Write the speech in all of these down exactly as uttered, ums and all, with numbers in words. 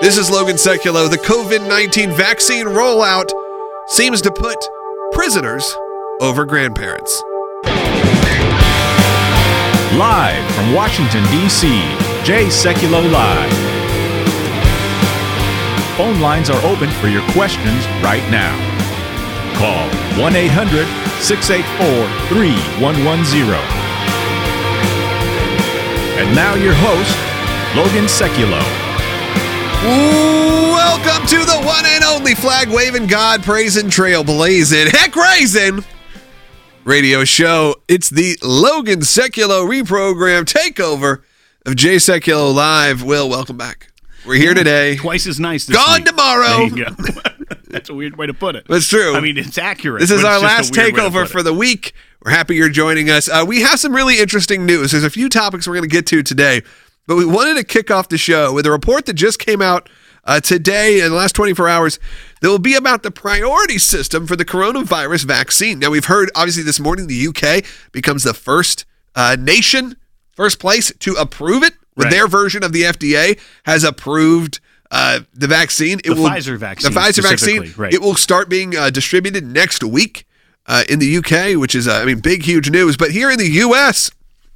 This is Logan Sekulow. The covid nineteen vaccine rollout seems to put prisoners over grandparents. Live from Washington, D C, Jay Sekulow Live. Phone lines are open for your questions right now. Call one eight hundred, six eight four, three one one zero. And now your host, Logan Sekulow. Welcome to the one and only flag-waving, God-praising, trailblazing, heck-raising radio show. It's the Logan Sekulow reprogram takeover of Jay Sekulow Live. Will, welcome back. We're here today. Twice as nice this Gone week. tomorrow. There you go. That's a weird way to put it. That's true. I mean, it's accurate. This is but our it's last just a weird way to takeover put for it. the week. We're happy you're joining us. Uh, we have some really interesting news. There's a few topics we're going to get to today, but we wanted to kick off the show with a report that just came out uh, today in the last twenty-four hours that will be about the priority system for the coronavirus vaccine. Now, we've heard, obviously, this morning the U K becomes the first uh, nation, first place to approve it. With Right. their version of the F D A has approved uh, the vaccine. It The will, Pfizer vaccine The Pfizer vaccine. specifically, right. It will start being uh, distributed next week uh, in the U K, which is, uh, I mean, big, huge news. But here in the U S,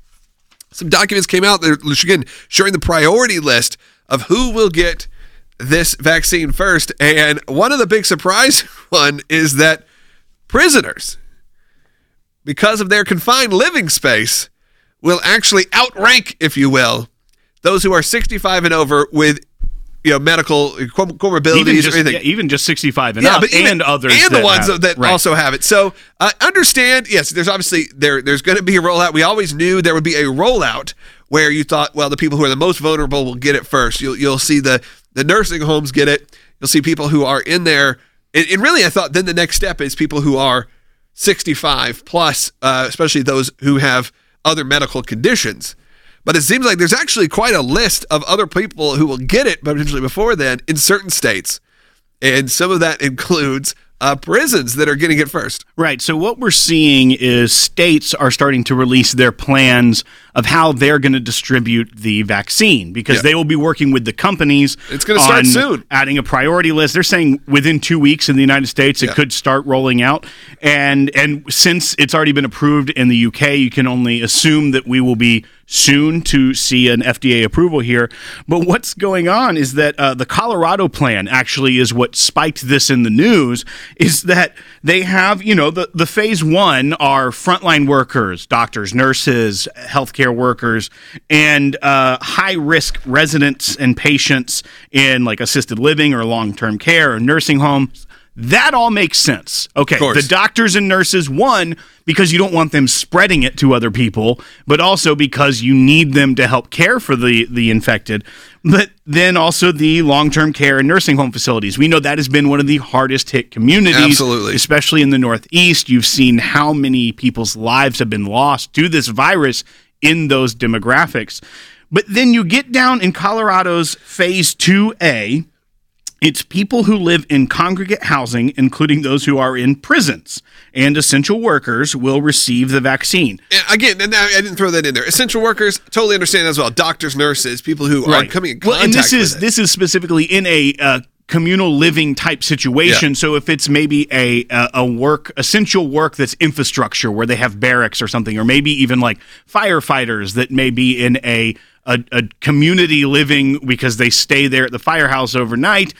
some documents came out that are, again, showing the priority list of who will get this vaccine first. And one of the big surprise one is that prisoners, because of their confined living space, will actually outrank, if you will, those who are sixty-five and over with, you know, medical com- comorbidities even just, or anything. yeah, even just sixty-five and Yeah, up, but even, and others and the that ones have, that right. also have it. So uh, understand, yes, there's obviously there there's going to be a rollout. We always knew there would be a rollout where you thought, well, the people who are the most vulnerable will get it first. You'll you'll see the the nursing homes get it. You'll see people who are in there, and, and really, I thought then the next step is people who are sixty-five plus, uh, especially those who have other medical conditions. But it seems like there's actually quite a list of other people who will get it potentially before then in certain states. And some of that includes uh, prisons that are getting it first. Right. So what we're seeing is states are starting to release their plans of how they're going to distribute the vaccine because Yeah. they will be working with the companies. It's gonna start on soon. Adding a priority list. They're saying within two weeks in the United States it Yeah. could start rolling out. And and since it's already been approved in the U K, you can only assume that we will be soon to see an F D A approval here. But what's going on is that uh, the Colorado plan actually is what spiked this in the news, is that they have, you know, the, the phase one are frontline workers, doctors, nurses, healthcare workers, and uh, high-risk residents and patients in like assisted living or long-term care or nursing homes. That all makes sense. Okay, the doctors and nurses, one, because you don't want them spreading it to other people, but also because you need them to help care for the, the infected. But then also the long-term care and nursing home facilities. We know that has been one of the hardest hit communities. Absolutely. Especially in the Northeast. You've seen how many people's lives have been lost to this virus in those demographics. But then you get down in Colorado's phase two A. It's people who live in congregate housing, including those who are in prisons, and essential workers will receive the vaccine. And again, and I didn't throw that in there. Essential workers, totally understand as well. Doctors, nurses, people who Right. are coming in Well, contact and this is with it. this is specifically in a uh, communal living type situation. Yeah. So if it's maybe a, a a work essential work that's infrastructure where they have barracks or something, or maybe even like firefighters that may be in a a, a community living because they stay there at the firehouse overnight.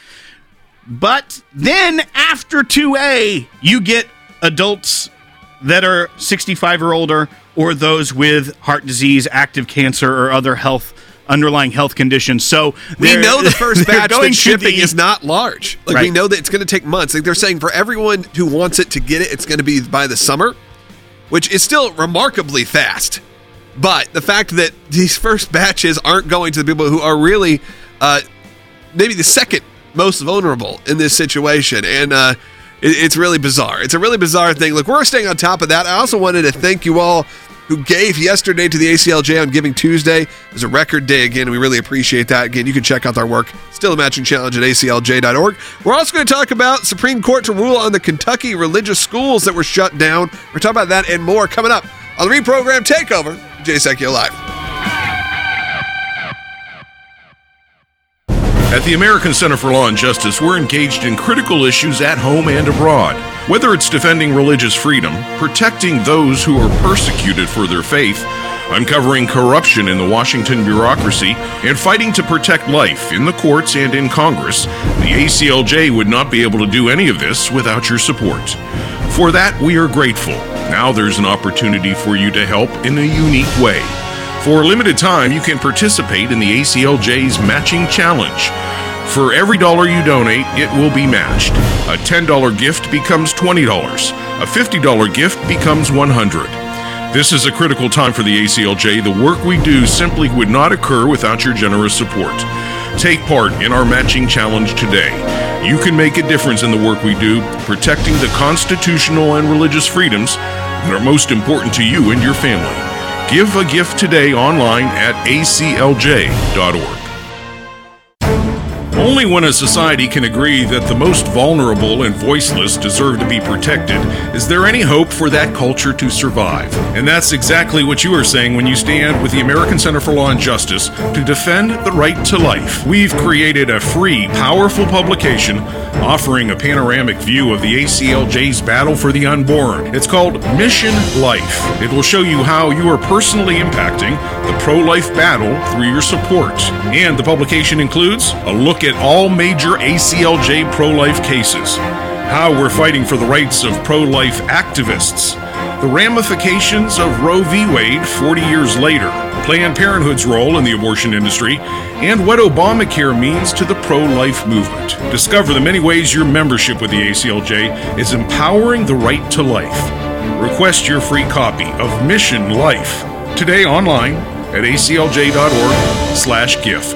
But then after two A, you get adults that are sixty-five or older, or those with heart disease, active cancer, or other health underlying health conditions. So we know the first they're batch going that's to shipping the- is not large. Like we Right. know that it's going to take months. Like they're saying for everyone who wants it to get it, it's going to be by the summer, which is still remarkably fast. But the fact that these first batches aren't going to the people who are really uh, maybe the second most vulnerable in this situation, and uh, it, it's really bizarre. It's a really bizarre thing. Look, we're staying on top of that. I also wanted to thank you all who gave yesterday to the A C L J on Giving Tuesday. It was a record day again, and we really appreciate that. Again, you can check out our work, Still a Matching Challenge at A C L J dot org. We're also going to talk about Supreme Court to rule on the Kentucky religious schools that were shut down. We're talking about that and more coming up on the reprogram takeover, Jay Sekulow Live. At the American Center for Law and Justice, we're engaged in critical issues at home and abroad. Whether it's defending religious freedom, protecting those who are persecuted for their faith, uncovering corruption in the Washington bureaucracy, and fighting to protect life in the courts and in Congress, the A C L J would not be able to do any of this without your support. For that, we are grateful. Now there's an opportunity for you to help in a unique way. For a limited time, you can participate in the A C L J's Matching Challenge. For every dollar you donate, it will be matched. A ten dollar gift becomes twenty dollars. A fifty dollar gift becomes one hundred dollars. This is a critical time for the A C L J. The work we do simply would not occur without your generous support. Take part in our Matching Challenge today. You can make a difference in the work we do, protecting the constitutional and religious freedoms that are most important to you and your family. Give a gift today online at A C L J dot org. Only when a society can agree that the most vulnerable and voiceless deserve to be protected is there any hope for that culture to survive. And that's exactly what you are saying when you stand with the American Center for Law and Justice to defend the right to life. We've created a free, powerful publication offering a panoramic view of the A C L J's battle for the unborn. It's called Mission Life. It will show you how you are personally impacting the pro-life battle through your support. And the publication includes a look at all major A C L J pro-life cases, how we're fighting for the rights of pro-life activists, the ramifications of Roe v. Wade forty years later, Planned Parenthood's role in the abortion industry, and what Obamacare means to the pro-life movement. Discover the many ways your membership with the A C L J is empowering the right to life. Request your free copy of Mission Life today online at A C L J dot org slash gift.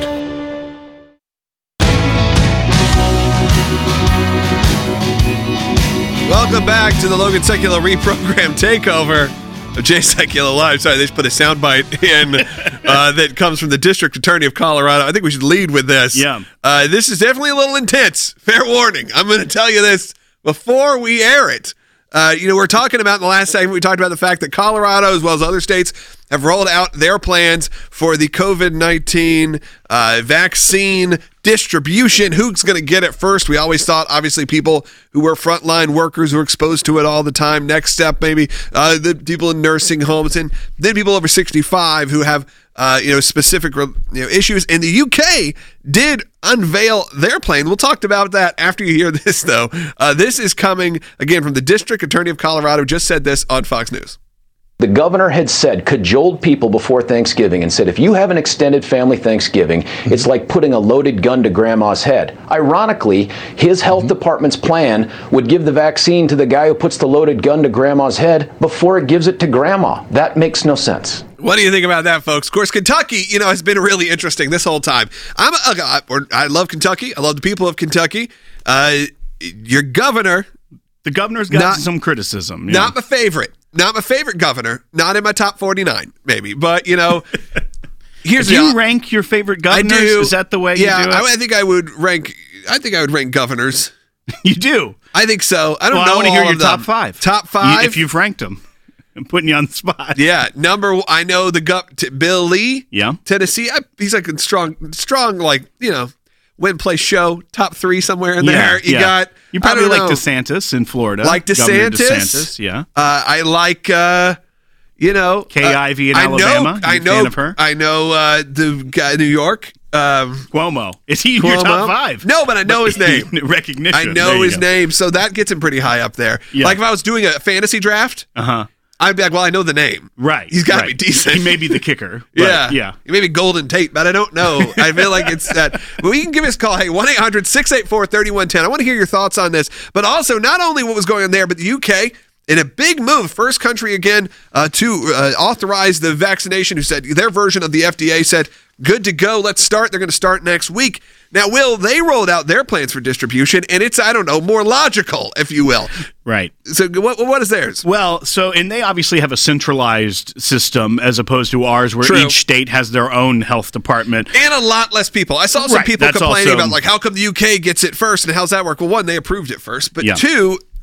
Welcome back to the Logan Secular Reprogram Takeover of Jay Secular Live. Sorry, they just put a soundbite in uh, that comes from the District Attorney of Colorado. I think we should lead with this. Yeah. Uh, this is definitely a little intense. Fair warning. I'm going to tell you this before we air it. Uh, you know, we're talking about in the last segment, we talked about the fact that Colorado, as well as other states, have rolled out their plans for the COVID nineteen uh, vaccine distribution. Who's going to get it first? We always thought, obviously, people who were frontline workers who are exposed to it all the time. Next step, maybe uh, the people in nursing homes, and then people over sixty-five who have uh, you know specific you know issues. And the U K did unveil their plan. We'll talk about that after you hear this, though. Uh, this is coming again from the District Attorney of Colorado. Just said this on Fox News. The governor had said, cajoled people before Thanksgiving and said, if you have an extended family Thanksgiving, it's like putting a loaded gun to grandma's head. Ironically, his health mm-hmm. department's plan would give the vaccine to the guy who puts the loaded gun to grandma's head before it gives it to grandma. That makes no sense. What do you think about that, folks? Of course, Kentucky, you know, has been really interesting this whole time. I'm a, I love Kentucky. I love the people of Kentucky. Uh, your governor. The governor's got not, some criticism. Not know. my favorite. Not my favorite governor. Not in my top forty-nine, maybe. But, you know, here's do the... you rank your favorite governors? I do. Is that the way yeah, you do it? I, I think I would rank... I think I would rank governors. You do? I think so. I don't well, know I want to hear your top them. five. Top five? You, if you've ranked them. I'm putting you on the spot. Yeah. Number... I know the... Gov- t- Bill Lee. Yeah. Tennessee. I, he's like a strong, strong, like, you know... Win, play, show, top three somewhere in yeah, there. You yeah. got you probably like know, DeSantis in Florida. Like DeSantis, DeSantis, yeah. Uh, I like, uh, you know, Kay uh, Ivey in I Alabama. Know, I know, fan of her? I know uh, the guy in New York. Um, Cuomo. Is he Cuomo? your top five? No, but I know his name. Recognition. I know his go. name, so that gets him pretty high up there. Yeah. Like if I was doing a fantasy draft. Uh huh. I'd be like, well, I know the name. Right. He's got to right. be decent. He may be the kicker. yeah. Yeah. He may be Golden Tate, but I don't know. I feel like it's that. But we can give us a call. Hey, one eight hundred six eight four three one one zero. I want to hear your thoughts on this. But also, not only what was going on there, but the U K, in a big move, first country again uh, to uh, authorize the vaccination, who said their version of the F D A said, good to go, let's start. They're going to start next week. Now, Will, they rolled out their plans for distribution, and it's, I don't know, more logical, if you will. Right. So what what is theirs? Well, so, and they obviously have a centralized system as opposed to ours where True. each state has their own health department. And a lot less people. I saw some right. people That's complaining also, about, like, how come the U K gets it first, and how's that work? Well, one, they approved it first. But yeah. two,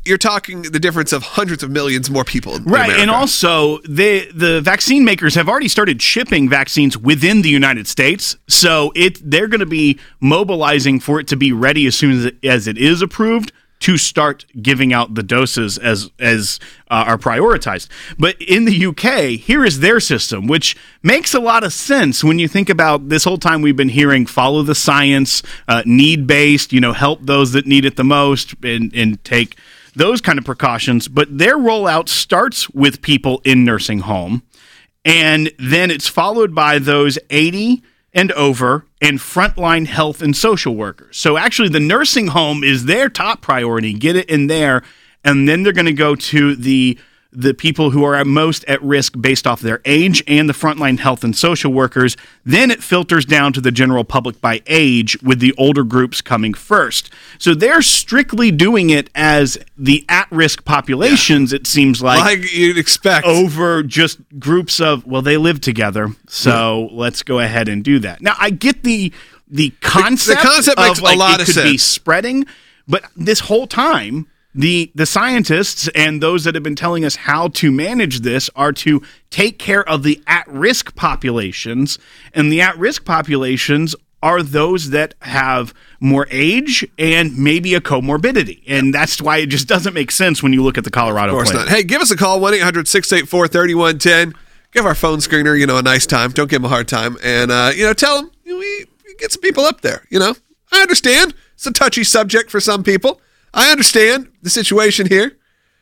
you're talking the difference of hundreds of millions more people in Right, America. and also the the vaccine makers have already started shipping vaccines within the United States, so it they're going to be mobilizing for it to be ready as soon as it, as it is approved to start giving out the doses as as uh, are prioritized. But in the U K, here is their system, which makes a lot of sense when you think about this whole time we've been hearing follow the science, uh, need-based, you know, help those that need it the most, and, and take those kind of precautions. But their rollout starts with people in nursing home, and then it's followed by those eighty and over and frontline health and social workers. So actually the nursing home is their top priority. Get it in there, and then they're going to go to the the people who are at most at risk based off their age and the frontline health and social workers. Then it filters down to the general public by age, with the older groups coming first. So they're strictly doing it as the at-risk populations, yeah. It seems like. Like you'd expect. Over just groups of, well, they live together, so yeah. let's go ahead and do that. Now, I get the the concept, the, the concept of makes like a lot it of could sense. be spreading, but this whole time, The the scientists and those that have been telling us how to manage this are to take care of the at-risk populations, and the at-risk populations are those that have more age and maybe a comorbidity, and that's why it just doesn't make sense when you look at the Colorado Of course plan. not. Hey, give us a call, one eight hundred six eight four three one one zero. Give our phone screener, you know, a nice time. Don't give him a hard time, and uh, you know, tell him you know, we, we get some people up there. You know, I understand it's a touchy subject for some people. I understand the situation here.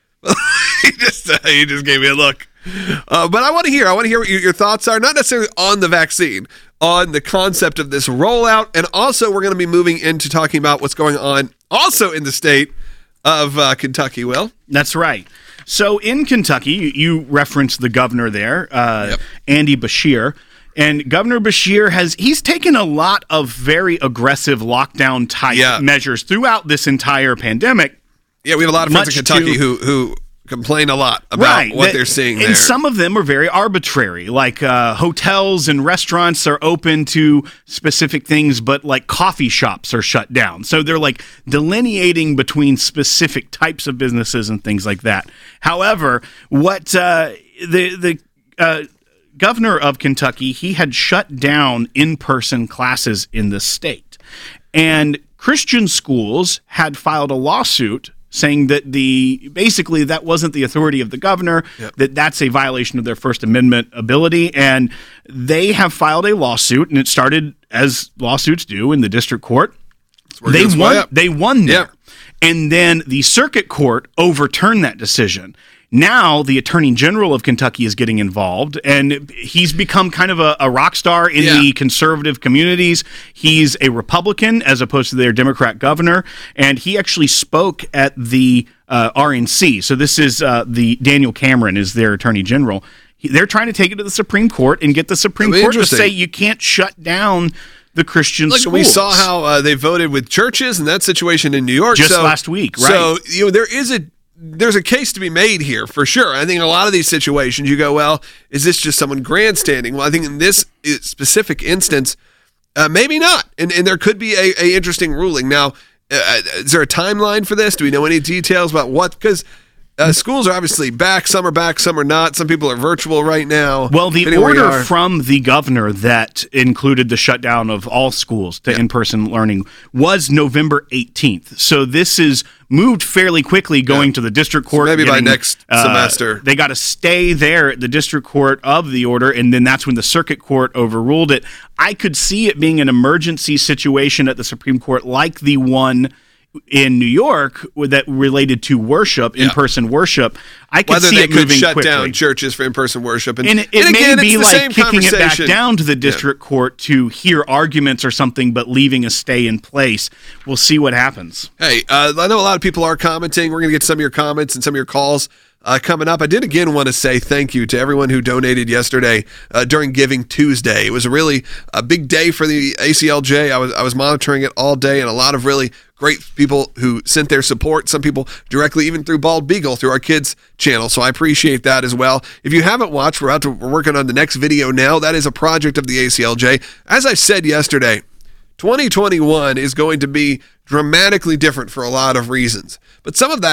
he just uh, he just gave me a look. Uh, but I want to hear. I want to hear what your, your thoughts are, not necessarily on the vaccine, on the concept of this rollout. And also, we're going to be moving into talking about what's going on also in the state of uh, Kentucky, Will. That's right. So in Kentucky, you, you referenced the governor there, uh, yep. Andy Beshear. And Governor Beshear has, he's taken a lot of very aggressive lockdown type yeah. measures throughout this entire pandemic. Yeah, we have a lot of friends in Kentucky to, who who complain a lot about right, what that, they're seeing and there. And some of them are very arbitrary, like uh, hotels and restaurants are open to specific things, but like coffee shops are shut down. So they're like delineating between specific types of businesses and things like that. However, what uh, the, the, uh, governor of Kentucky, he had shut down in-person classes in the state. And Christian schools had filed a lawsuit saying that the basically that wasn't the authority of the governor, yep. that that's a violation of their First Amendment ability. And they have filed a lawsuit, and it started as lawsuits do in the district court. They won, they won there. Yep. And then the circuit court overturned that decision. Now the Attorney General of Kentucky is getting involved, and he's become kind of a, a rock star in yeah. the conservative communities. He's a Republican as opposed to their Democrat governor, and he actually spoke at the uh, R N C. So this is uh, the Daniel Cameron is their Attorney General. He, they're trying to take it to the Supreme Court and get the Supreme Court to say you can't shut down the Christian Look, schools. We saw how uh, they voted with churches in that situation in New York just so, last week, right? So you know there is a there's a case to be made here for sure. I think in a lot of these situations you go, well, is this just someone grandstanding? Well, I think in this specific instance, uh, maybe not, and and there could be a, a interesting ruling. Now, uh, is there a timeline for this? Do we know any details about what? Because Uh, schools are obviously back. Some are back, some are not. Some people are virtual right now. Well, the order from the governor that included the shutdown of all schools to yeah. in-person learning was November eighteenth. So this is moved fairly quickly going yeah. to the district court. So maybe getting, by next uh, semester. They got to stay there at the district court of the order, and then that's when the circuit court overruled it. I could see it being an emergency situation at the Supreme Court like the one in New York that related to worship, yeah. in-person worship. I could Whether see they it could moving shut quickly. down churches for in-person worship. And, and it, and it again, may be it's the like same kicking it back down to the district yeah. court to hear arguments or something, but leaving a stay in place. We'll see what happens. Hey, uh, I know a lot of people are commenting. We're going to get some of your comments and some of your calls Uh, coming up. I did again want to say thank you to everyone who donated yesterday uh, during Giving Tuesday. It was a really a big day for the A C L J. I was I was monitoring it all day, and a lot of really great people who sent their support. Some people directly, even through Bald Beagle, through our kids channel. So I appreciate that as well. If you haven't watched, we're out to we're working on the next video now. That is a project of the A C L J. As I said yesterday, twenty twenty-one is going to be dramatically different for a lot of reasons, but some of that is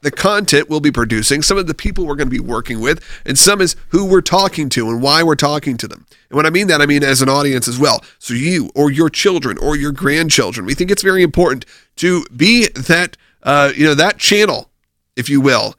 the content we'll be producing, some of the people we're going to be working with, and some is who we're talking to and why we're talking to them. And when I mean that, I mean as an audience as well. So you or your children or your grandchildren, we think it's very important to be that, uh, you know, that channel, if you will,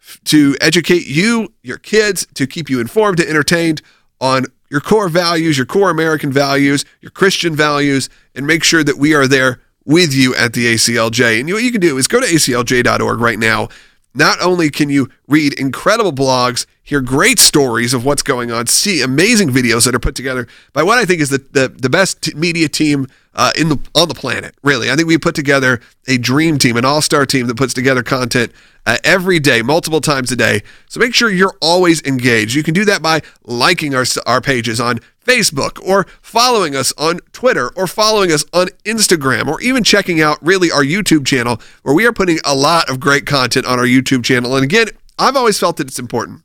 to educate you, your kids, to keep you informed, to entertained on your core values, your core American values, your Christian values, and make sure that we are there with you at the A C L J. And you, what you can do is go to A C L J dot org right now. Not only can you read incredible blogs, hear great stories of what's going on, see amazing videos that are put together by what I think is the the, the best t- media team uh, in the on the planet, really. I think we put together a dream team, an all-star team that puts together content uh, every day, multiple times a day. So make sure you're always engaged. You can do that by liking our, our pages on Facebook, or following us on Twitter, or following us on Instagram, or even checking out really our YouTube channel, where we are putting a lot of great content on our YouTube channel. And again, I've always felt that it's important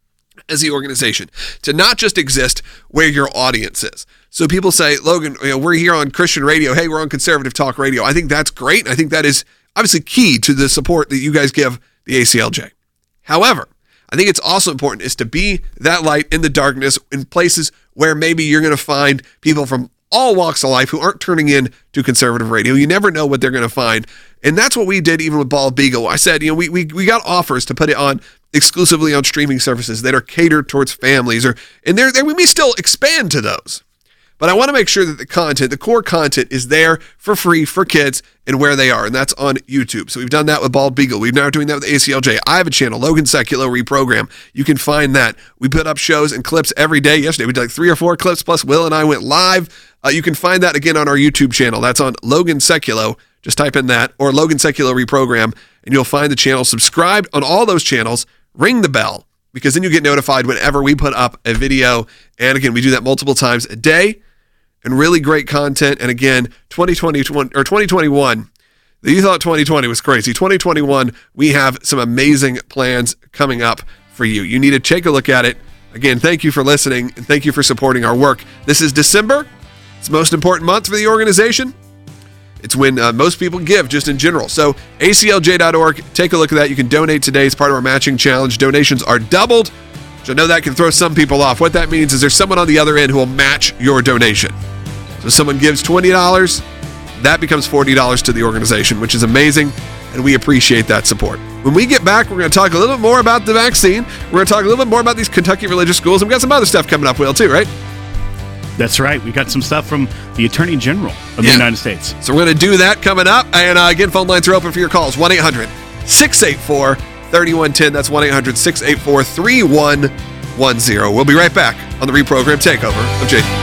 as the organization to not just exist where your audience is. So people say, Logan, you know, we're here on Christian radio. Hey, we're on Conservative Talk Radio. I think that's great. I think that is obviously key to the support that you guys give the A C L J. However, I think it's also important is to be that light in the darkness in places where maybe you're going to find people from all walks of life who aren't turning in to conservative radio. You never know what they're going to find. And that's what we did even with Bald Beagle. I said, you know, we, we, we got offers to put it on exclusively on streaming services that are catered towards families, or and there we may still expand to those. But I want to make sure that the content, the core content, is there for free for kids and where they are, and that's on YouTube. So we've done that with Bald Beagle. We're now doing that with A C L J. I have a channel, Logan Sekulow Reprogram. You can find that. We put up shows and clips every day. Yesterday we did like three or four clips, plus Will and I went live. Uh, you can find that again on our YouTube channel. That's on Logan Sekulow. Just type in that, or Logan Sekulow Reprogram, and you'll find the channel. Subscribe on all those channels. Ring the bell, because then you get notified whenever we put up a video. And again, we do that multiple times a day. And really great content. And again, twenty twenty or twenty twenty-one, you thought twenty twenty was crazy. twenty twenty-one, we have some amazing plans coming up for you. You need to take a look at it. Again, thank you for listening, and thank you for supporting our work. This is December. It's the most important month for the organization. It's when uh, most people give, just in general. So A C L J dot org, take a look at that. You can donate today as part of our matching challenge. Donations are doubled. So I know that can throw some people off. What that means is there's someone on the other end who will match your donation. So someone gives twenty dollars, that becomes forty dollars to the organization, which is amazing, and we appreciate that support. When we get back, we're going to talk a little bit more about the vaccine. We're going to talk a little bit more about these Kentucky religious schools, and we've got some other stuff coming up, Will, too, right? That's right. We got some stuff from the Attorney General of yeah. the United States. So we're going to do that coming up. And uh, again, phone lines are open for your calls. one eight hundred six eight four three one one zero. That's one eight hundred six eight four three one one zero. We'll be right back on the Reprogram Takeover of J D.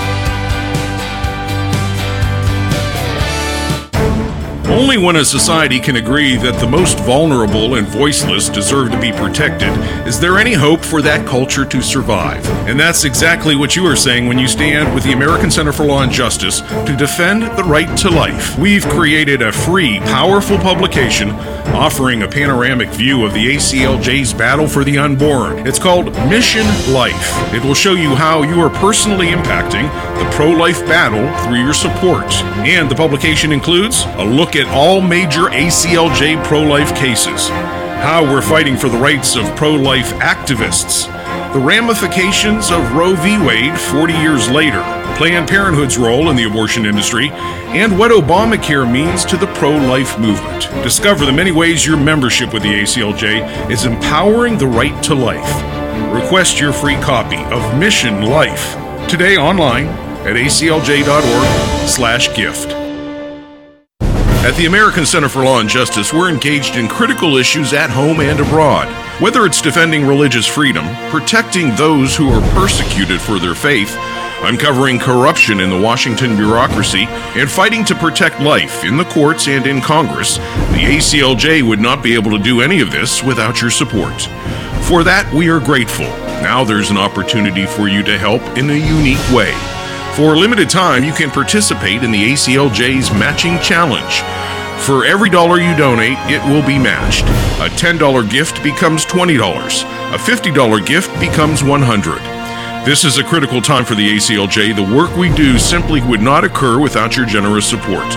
Only when a society can agree that the most vulnerable and voiceless deserve to be protected is there any hope for that culture to survive. And that's exactly what you are saying when you stand with the American Center for Law and Justice to defend the right to life. We've created a free, powerful publication offering a panoramic view of the A C L J's battle for the unborn. It's called Mission Life. It will show you how you are personally impacting the pro-life battle through your support. And the publication includes a look at all major A C L J pro-life cases, how we're fighting for the rights of pro-life activists, the ramifications of Roe v. Wade forty years later, Planned Parenthood's role in the abortion industry, and what Obamacare means to the pro-life movement. Discover the many ways your membership with the A C L J is empowering the right to life. Request your free copy of Mission Life today online at A C L J dot org slash gift. At the American Center for Law and Justice, we're engaged in critical issues at home and abroad. Whether it's defending religious freedom, protecting those who are persecuted for their faith, uncovering corruption in the Washington bureaucracy, and fighting to protect life in the courts and in Congress, the A C L J would not be able to do any of this without your support. For that, we are grateful. Now there's an opportunity for you to help in a unique way. For a limited time, you can participate in the A C L J's Matching Challenge. For every dollar you donate, it will be matched. A ten dollars gift becomes twenty dollars. A fifty dollars gift becomes one hundred dollars. This is a critical time for the A C L J. The work we do simply would not occur without your generous support.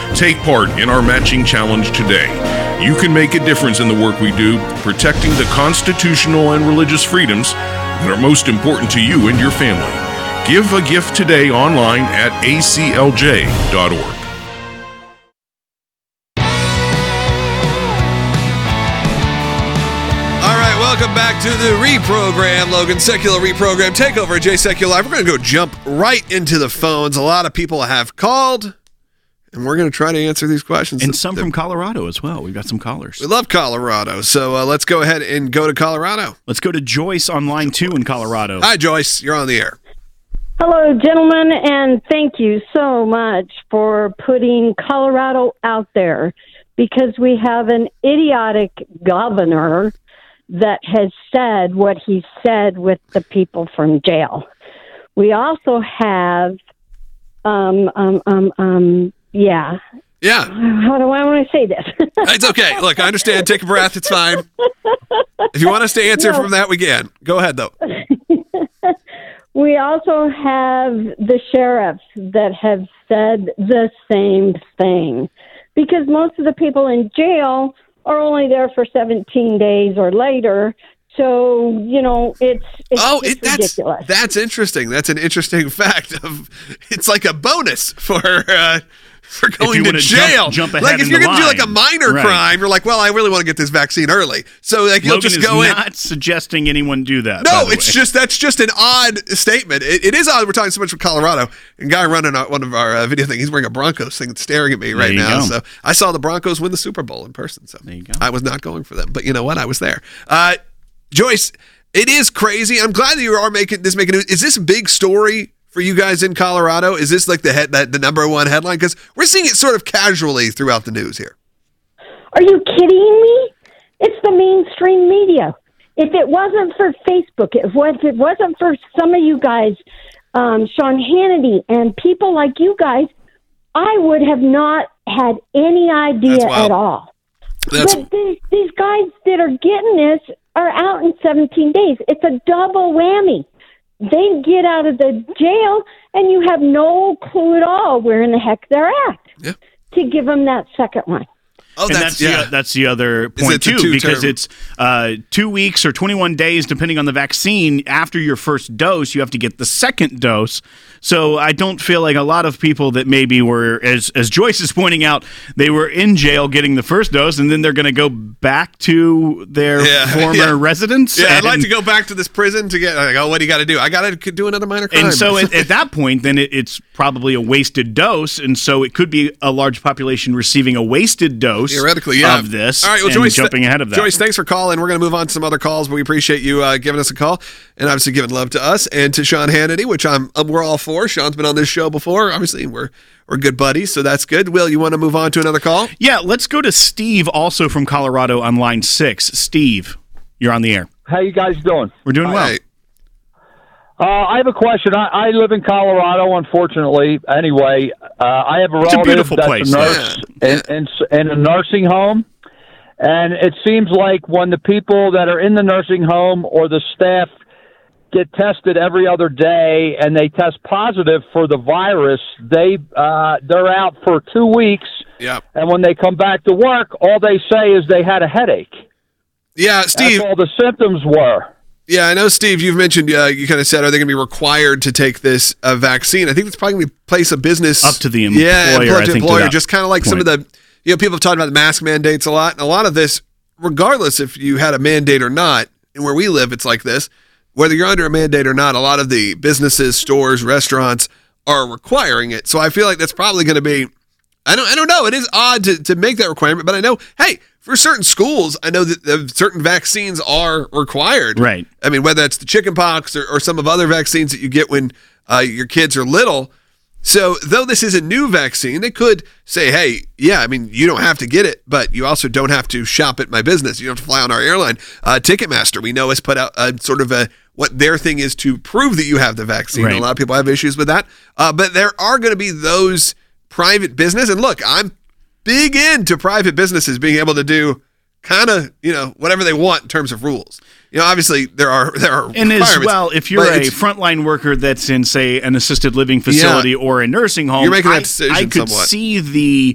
Take part in our matching challenge today. You can make a difference in the work we do, protecting the constitutional and religious freedoms that are most important to you and your family. Give a gift today online at a c l j dot org. Welcome back to the reprogram, Logan Secular Reprogram Takeover, Jay Secular Live. We're going to go jump right into the phones. A lot of people have called, and we're going to try to answer these questions. And some from Colorado as well. We've got some callers. We love Colorado, so uh, let's go ahead and go to Colorado. Let's go to Joyce on line two in Colorado. Hi, Joyce. You're on the air. Hello, gentlemen, and thank you so much for putting Colorado out there, because we have an idiotic governor that has said what he said with the people from jail. We also have, um, um, um, um, yeah. Yeah. How do I want to say this? It's okay. Look, I understand. Take a breath. It's fine. If you want us to answer no. from that, we can. Go ahead, though. We also have the sheriffs that have said the same thing, because most of the people in jail are only there for seventeen days or later. So, you know, it's, it's oh, it, that's, ridiculous. That's interesting. That's an interesting fact. Of It's like a bonus for uh, for going to jail. Jump, jump like if you're going to do like a minor right. crime, you're like, well, I really want to get this vaccine early. So like you'll Logan just go is in. not suggesting anyone do that. No, it's way. just that's just an odd statement. It, it is odd. We're talking so much from Colorado. And guy running our, one of our uh, video things, he's wearing a Broncos thing, staring at me right now. Go. So I saw the Broncos win the Super Bowl in person. So there you go. I was not going for them, but you know what? I was there. Uh, Joyce, it is crazy. I'm glad that you are making this making news. Is this a big story for you guys in Colorado? Is this like the head, the, the number one headline? Because we're seeing it sort of casually throughout the news here. Are you kidding me? It's the mainstream media. If it wasn't for Facebook, if it wasn't for some of you guys, um, Sean Hannity and people like you guys, I would have not had any idea at all. That's... But these, these guys that are getting this are out in seventeen days. It's a double whammy. They get out of the jail, and you have no clue at all where in the heck they're at yeah. to give them that second one. Oh, and that's, that's yeah. the, that's the other point, too, two because term? it's uh, two weeks or twenty-one days, depending on the vaccine. After your first dose, you have to get the second dose. So I don't feel like a lot of people that maybe were, as as Joyce is pointing out, they were in jail getting the first dose, and then they're going to go back to their yeah, former yeah. residence. Yeah, and, I'd like to go back to this prison to get, like, oh, what do you got to do? I got to do another minor crime. And so at, at that point, then it, it's probably a wasted dose, and so it could be a large population receiving a wasted dose Theoretically, yeah. of this. All right, well, and Joyce, jumping ahead of that. Joyce, thanks for calling. We're going to move on to some other calls, but we appreciate you uh, giving us a call and obviously giving love to us and to Sean Hannity, which I'm um, we're all for. Sean's been on this show before. Obviously, we're we're good buddies, so that's good. Will, you want to move on to another call? Yeah, let's go to Steve, also from Colorado, on line six. Steve, you're on the air. How you guys doing? We're doing well. Right. Uh, I have a question. I, I live in Colorado, unfortunately. Anyway, uh, I have a It's a relative beautiful that's place. a nurse in, in, in a nursing home, and it seems like when the people that are in the nursing home or the staff get tested every other day and they test positive for the virus, they uh, they're out for two weeks. Yeah. And when they come back to work, all they say is they had a headache. Yeah, Steve. That's all the symptoms were. Yeah, I know, Steve, you've mentioned, uh, you kind of said, are they going to be required to take this uh, vaccine? I think it's probably going to be place of business. Up to the employer, Yeah, employer I to think, employer. to Just kind of like point. some of the, you know, people have talked about the mask mandates a lot. And a lot of this, regardless if you had a mandate or not, and where we live, it's like this, whether you're under a mandate or not, a lot of the businesses, stores, restaurants are requiring it. So I feel like that's probably going to be, I don't I don't know. It is odd to, to make that requirement, but I know, hey, for certain schools, I know that uh, certain vaccines are required. Right. I mean, whether it's the chicken pox or, or some of other vaccines that you get when uh, your kids are little. So though this is a new vaccine, they could say, hey, yeah, I mean, you don't have to get it, but you also don't have to shop at my business. You don't have to fly on our airline. Uh, Ticketmaster, we know, has put out a, sort of a, what their thing is to prove that you have the vaccine. Right. A lot of people have issues with that. Uh, but there are going to be those private business. And look, I'm big into private businesses being able to do kind of, you know, whatever they want in terms of rules. You know, obviously there are there are And as requirements, well, if you're but a it's- frontline worker that's in, say, an assisted living facility Yeah. or a nursing home, You're making that I, decision I could somewhat. see the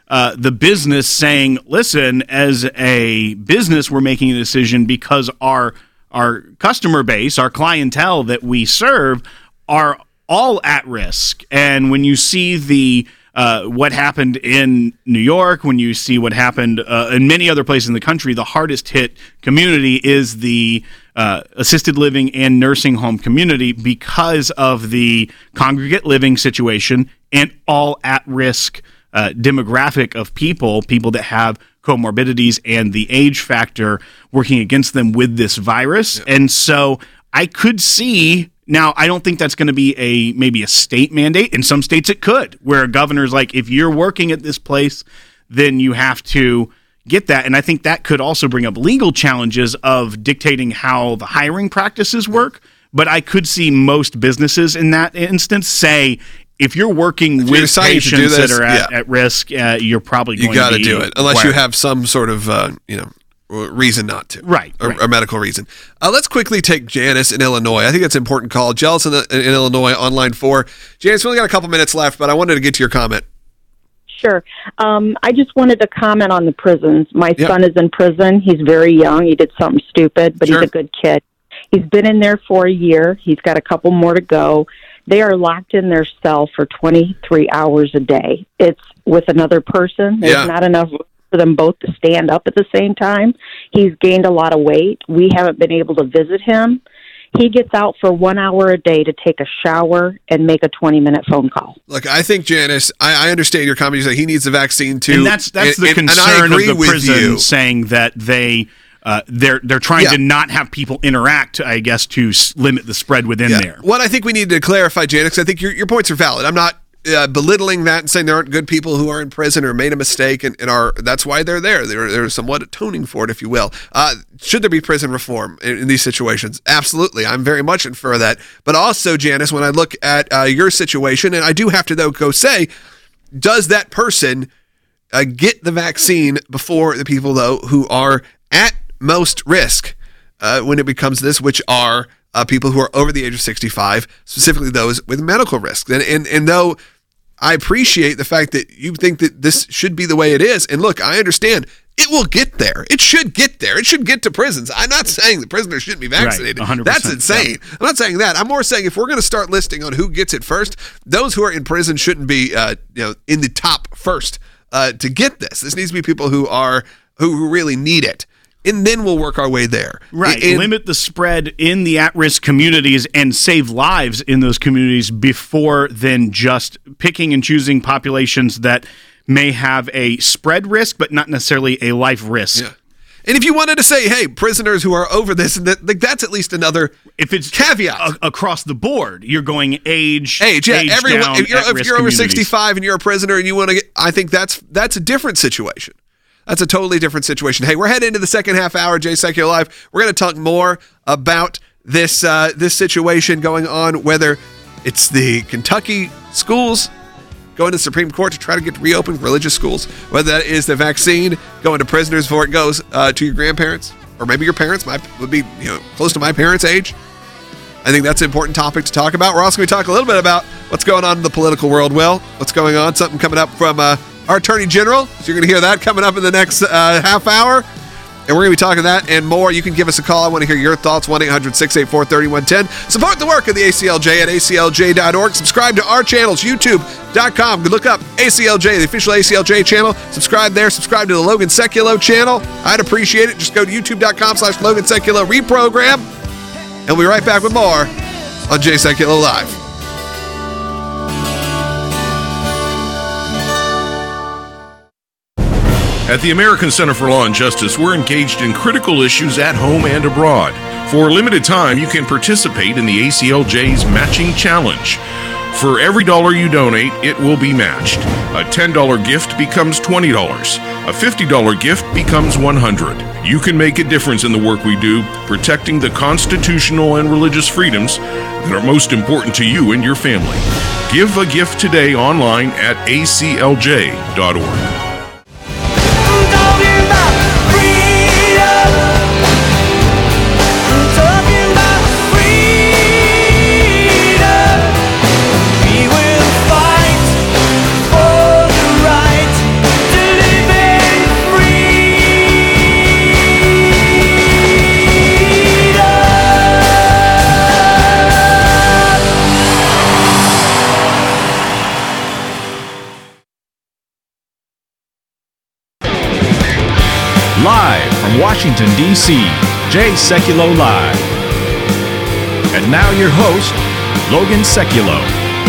uh, the business saying, listen, as a business, we're making a decision because our our customer base, our clientele that we serve are all at risk. And when you see the uh, what happened in New York, when you see what happened uh, in many other places in the country, the hardest hit community is the uh, assisted living and nursing home community because of the congregate living situation and all at risk uh, demographic of people, people that have comorbidities and the age factor working against them with this virus. Yeah. And so I could see. Now, I don't think that's going to be a maybe a state mandate. In some states it could, where a governor's like, if you're working at this place, then you have to get that. And I think that could also bring up legal challenges of dictating how the hiring practices work. But I could see most businesses in that instance say, if you're working if with you're patients this, that are at, yeah. at risk, uh, you're probably going you gotta to do it, unless wired. you have some sort of, uh, you know, reason not to. Right. Or, right. or medical reason. Uh, let's quickly take Janice in Illinois. I think that's an important call. Jealous in, the, in Illinois on line four. Janice, we only got a couple minutes left, but I wanted to get to your comment. Sure. Um, I just wanted to comment on the prisons. My yep. son is in prison. He's very young. He did something stupid, but sure. he's a good kid. He's been in there for a year. He's got a couple more to go. They are locked in their cell for twenty-three hours a day. It's with another person. There's yeah. not enough for them both to stand up at the same time. He's gained a lot of weight. We haven't been able to visit him. He gets out for one hour a day to take a shower and make a twenty-minute phone call. Look, I think, Janice, I, I understand your comment. You say he needs the vaccine, too. And that's that's and, the and, concern and I agree of the with prison you. saying that they... Uh, they're they're trying yeah. to not have people interact, I guess, to s- limit the spread within yeah. there. What I think we need to clarify, Janice, I think your your points are valid. I'm not uh, belittling that and saying there aren't good people who are in prison or made a mistake and, and are that's why they're there. They're they're somewhat atoning for it, if you will. Uh, should there be prison reform in, in these situations? Absolutely, I'm very much in for that. But also, Janice, when I look at uh, your situation, and I do have to though go say, does that person uh, get the vaccine before the people though who are at most risk uh, when it becomes this, which are uh, people who are over the age of sixty-five, specifically those with medical risks. And, and and though I appreciate the fact that you think that this should be the way it is, and look, I understand it will get there. It should get there. It should get to prisons. I'm not saying the prisoners shouldn't be vaccinated. Right, one hundred percent. That's insane. Yeah. I'm not saying that. I'm more saying if we're going to start listing on who gets it first, those who are in prison shouldn't be uh, you know in the top first uh, to get this. This needs to be people who are who, who really need it. And then we'll work our way there. Right. And limit the spread in the at-risk communities and save lives in those communities before then just picking and choosing populations that may have a spread risk, but not necessarily a life risk. Yeah. And if you wanted to say, hey, prisoners who are over this, that, like, that's at least another if it's caveat. A- across the board, you're going age, age, yeah. age Everyone, down, if you're, if you're over sixty-five and you're a prisoner and you want to get, I think that's that's a different situation. That's a totally different situation. Hey, we're heading into the second half hour, Jay Sekulow Live. We're going to talk more about this uh, this situation going on, whether it's the Kentucky schools going to the Supreme Court to try to get reopened religious schools, whether that is the vaccine going to prisoners before it goes uh, to your grandparents, or maybe your parents might would be you know close to my parents' age. I think that's an important topic to talk about. We're also going to talk a little bit about what's going on in the political world. Well, what's going on? Something coming up from uh, our Attorney General. So you're going to hear that coming up in the next uh, half hour. And we're going to be talking that and more. You can give us a call. I want to hear your thoughts. one eight hundred six eight four three one one zero. Support the work of the A C L J at A C L J dot org. Subscribe to our channels, YouTube dot com. Look up A C L J, the official A C L J channel. Subscribe there. Subscribe to the Logan Sekulow channel. I'd appreciate it. Just go to YouTube dot com slash Logan Sekulow reprogram. And we'll be right back with more on Jay Sekulow Live. At the American Center for Law and Justice, we're engaged in critical issues at home and abroad. For a limited time, you can participate in the A C L J's Matching Challenge. For every dollar you donate, it will be matched. A ten dollars gift becomes twenty dollars. A fifty dollars gift becomes one hundred dollars. You can make a difference in the work we do, protecting the constitutional and religious freedoms that are most important to you and your family. Give a gift today online at A C L J dot org. We will fight for the right to Live from Washington, D C, Jay Sekulow Live. And now your host, Logan Sekulow.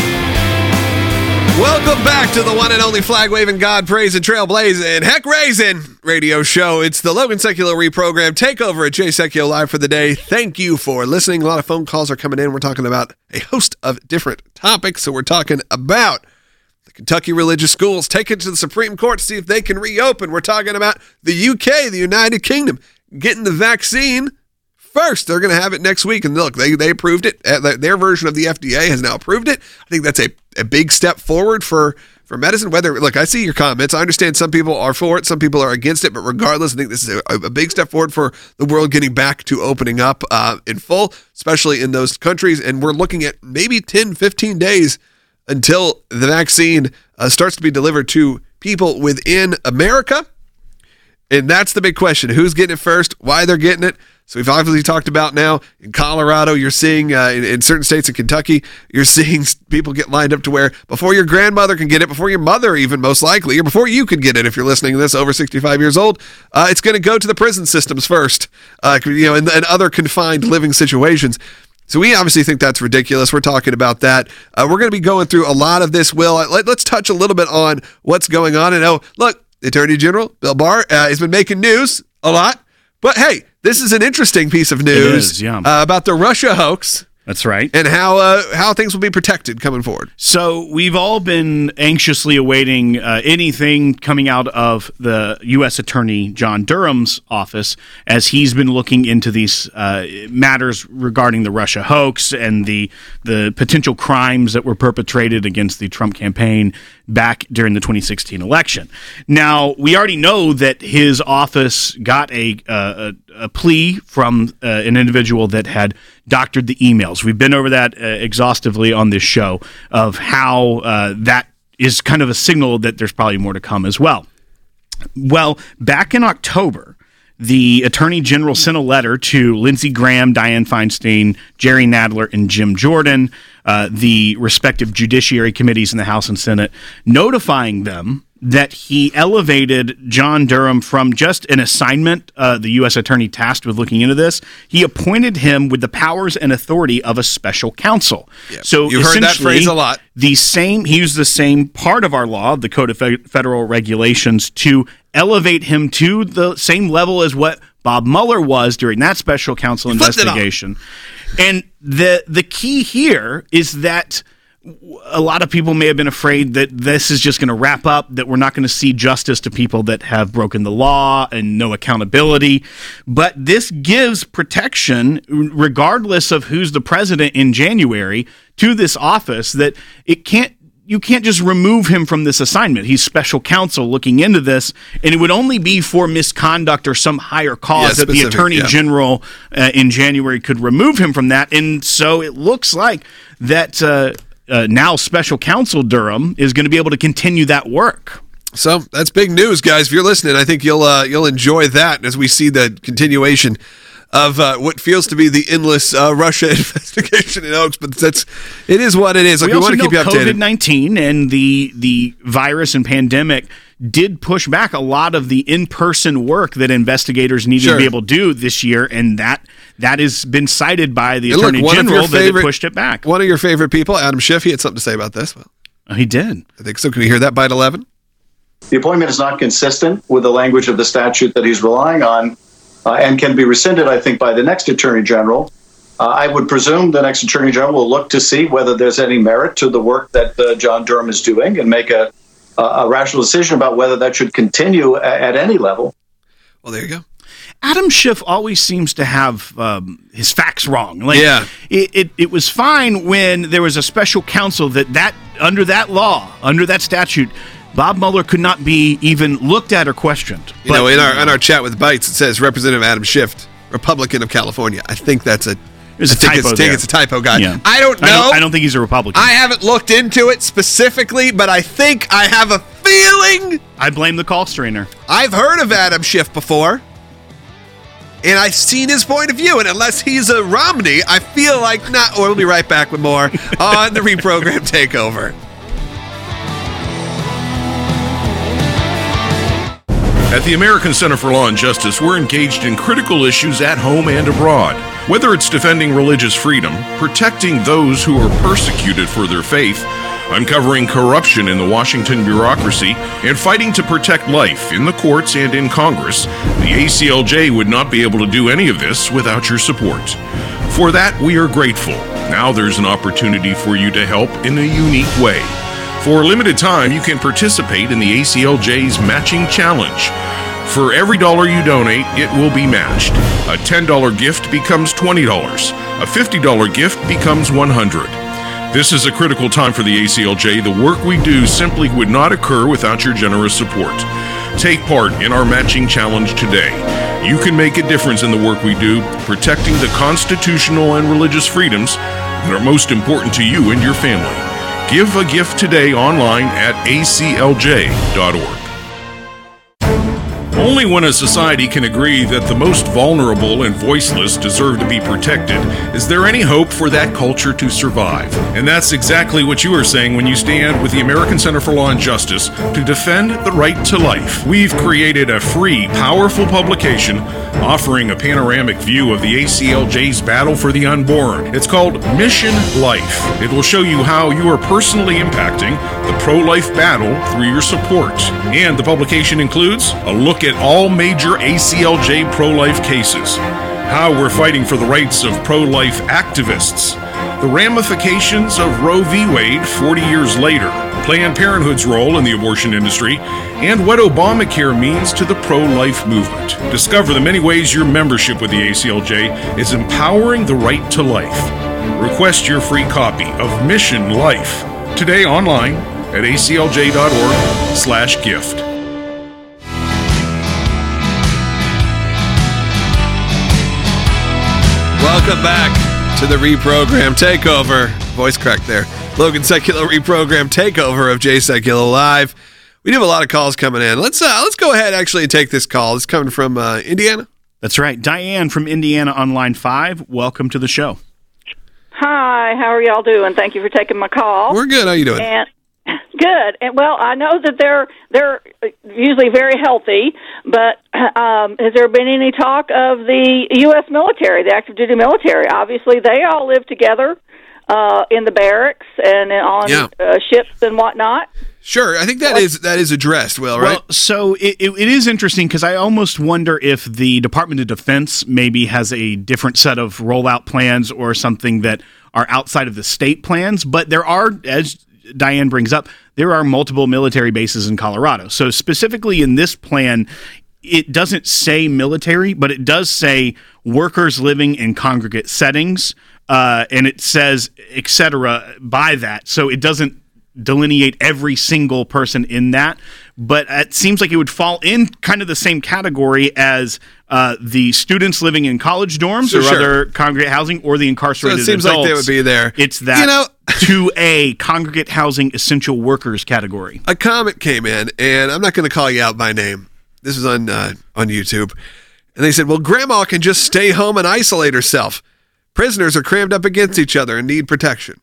Welcome back to the one and only flag-waving, God-praising, trailblazing, heck-raising radio show. It's the Logan Sekulow reprogram takeover at Jay Sekulow Live for the day. Thank you for listening. A lot of phone calls are coming in. We're talking about a host of different topics. So we're talking about the Kentucky religious schools taken to the Supreme Court to see if they can reopen. We're talking about the U K, the United Kingdom, getting the vaccine first. They're going to have it next week. And look, they, they approved it. Their version of the F D A has now approved it. I think that's a, a big step forward for, for medicine. Whether, look, I see your comments. I understand some people are for it, some people are against it, but regardless, I think this is a, a big step forward for the world getting back to opening up uh, in full, especially in those countries. And we're looking at maybe ten, fifteen days until the vaccine uh, starts to be delivered to people within America. And that's the big question. Who's getting it first? Why they're getting it? So we've obviously talked about now in Colorado, you're seeing uh, in, in certain states in Kentucky, you're seeing people get lined up to where before your grandmother can get it, before your mother even most likely, or before you could get it if you're listening to this over sixty-five years old, uh, it's going to go to the prison systems first, uh, you know, and, and other confined living situations. So we obviously think that's ridiculous. We're talking about that. Uh, we're going to be going through a lot of this, Will. Let, let's touch a little bit on what's going on. And oh, look, the Attorney General, Bill Barr, uh, has been making news a lot. But hey, this is an interesting piece of news it is, yeah. uh, about the Russia hoax. That's right. And how uh, how things will be protected coming forward. So we've all been anxiously awaiting uh, anything coming out of the U S Attorney John Durham's office as he's been looking into these uh, matters regarding the Russia hoax and the the potential crimes that were perpetrated against the Trump campaign back during the twenty sixteen election. Now, we already know that his office got a uh, a, a plea from uh, an individual that had doctored the emails. We've been over that uh, exhaustively on this show of how uh, that is kind of a signal that there's probably more to come as well. Well, back in October, the Attorney General sent a letter to Lindsey Graham, Dianne Feinstein, Jerry Nadler, and Jim Jordan, uh, the respective judiciary committees in the House and Senate, notifying them that he elevated John Durham from just an assignment, uh, the U S attorney tasked with looking into this. He appointed him with the powers and authority of a special counsel. Yeah. So you've heard that phrase a lot. The same, he used the same part of our law, the Code of Federal Regulations, to elevate him to the same level as what Bob Mueller was during that special counsel investigation. And the the key here is that a lot of people may have been afraid that this is just going to wrap up, that we're not going to see justice to people that have broken the law and no accountability. But this gives protection, regardless of who's the president in January, to this office, that it can't you can't just remove him from this assignment. He's special counsel looking into this, and it would only be for misconduct or some higher cause yeah, that the Attorney yeah. General uh, in January could remove him from that. And so it looks like that uh, uh, now special counsel Durham is going to be able to continue that work. So that's big news, guys. If you're listening, I think you'll uh, you'll enjoy that as we see the continuation of uh, what feels to be the endless uh, Russia investigation in Oaks, but that's it is what it is. Like, we, we also want to know keep you updated. COVID nineteen and the the virus and pandemic did push back a lot of the in-person work that investigators needed sure. to be able to do this year, and that that has been cited by the and Attorney look, General that favorite, it pushed it back. One of your favorite people, Adam Schiff, he had something to say about this. Well, oh, he did. I think so. Can we hear that bite eleven? The appointment is not consistent with the language of the statute that he's relying on, uh, and can be rescinded, I think, by the next Attorney General. Uh, I would presume the next Attorney General will look to see whether there's any merit to the work that uh, John Durham is doing and make a, a, a rational decision about whether that should continue at, at any level. Well, there you go. Adam Schiff always seems to have um, his facts wrong. Like, yeah. It, it, it was fine when there was a special counsel that, that under that law, under that statute, Bob Mueller could not be even looked at or questioned. You but, know, in our in our chat with Bites, it says Representative Adam Schiff, Republican of California. I think that's a, There's I a think typo it's, there. think it's a typo, guy. Yeah. I don't know. I don't, I don't think he's a Republican. I haven't looked into it specifically, but I think I have a feeling. I blame the call strainer. I've heard of Adam Schiff before, and I've seen his point of view, and unless he's a Romney, I feel like not. Or we'll be right back with more on the Reprogram Takeover. At the American Center for Law and Justice, we're engaged in critical issues at home and abroad. Whether it's defending religious freedom, protecting those who are persecuted for their faith, uncovering corruption in the Washington bureaucracy, and fighting to protect life in the courts and in Congress, the A C L J would not be able to do any of this without your support. For that, we are grateful. Now there's an opportunity for you to help in a unique way. For a limited time, you can participate in the A C L J's Matching Challenge. For every dollar you donate, it will be matched. A ten dollar gift becomes twenty dollars. A fifty dollar gift becomes one hundred dollars. This is a critical time for the A C L J. The work we do simply would not occur without your generous support. Take part in our Matching Challenge today. You can make a difference in the work we do, protecting the constitutional and religious freedoms that are most important to you and your family. Give a gift today online at A C L J dot org. Only when a society can agree that the most vulnerable and voiceless deserve to be protected is there any hope for that culture to survive. And that's exactly what you are saying when you stand with the American Center for Law and Justice to defend the right to life. We've created a free, powerful publication offering a panoramic view of the A C L J's battle for the unborn. It's called Mission Life. It will show you how you are personally impacting the pro-life battle through your support. And the publication includes a look at all major A C L J pro-life cases, how we're fighting for the rights of pro-life activists, the ramifications of Roe v. Wade forty years later, Planned Parenthood's role in the abortion industry, and what Obamacare means to the pro-life movement. Discover the many ways your membership with the A C L J is empowering the right to life. Request your free copy of Mission Life today online at A C L J dot org slash gift. Welcome back to the Reprogram Takeover. Voice crack there. Logan Secular Reprogram Takeover of Jay Secular Live. We do have a lot of calls coming in. Let's uh, let's go ahead actually and take this call. It's coming from uh, Indiana. That's right. Diane from Indiana on line five. Welcome to the show. Hi, how are y'all doing? Thank you for taking my call. We're good. How you doing? And good. And well, I know that they're they're usually very healthy, but um, has there been any talk of the U S military, the active duty military? Obviously, they all live together uh, in the barracks and on yeah. uh, ships and whatnot. Sure, I think that what? is that is addressed, Will, right? Well, so it, it, it is interesting because I almost wonder if the Department of Defense maybe has a different set of rollout plans or something that are outside of the state plans. But there are, as Diane brings up, there are multiple military bases in Colorado. So specifically in this plan, it doesn't say military, but it does say workers living in congregate settings, uh, and it says et cetera by that. So it doesn't delineate every single person in that, but it seems like it would fall in kind of the same category as uh, the students living in college dorms so or sure. other congregate housing or the incarcerated adults. So it seems adults. like they would be there. It's that you know, two A congregate housing essential workers category. A comment came in, and I'm not going to call you out by name. This is on uh, on YouTube. And they said, well, grandma can just stay home and isolate herself. Prisoners are crammed up against each other and need protection.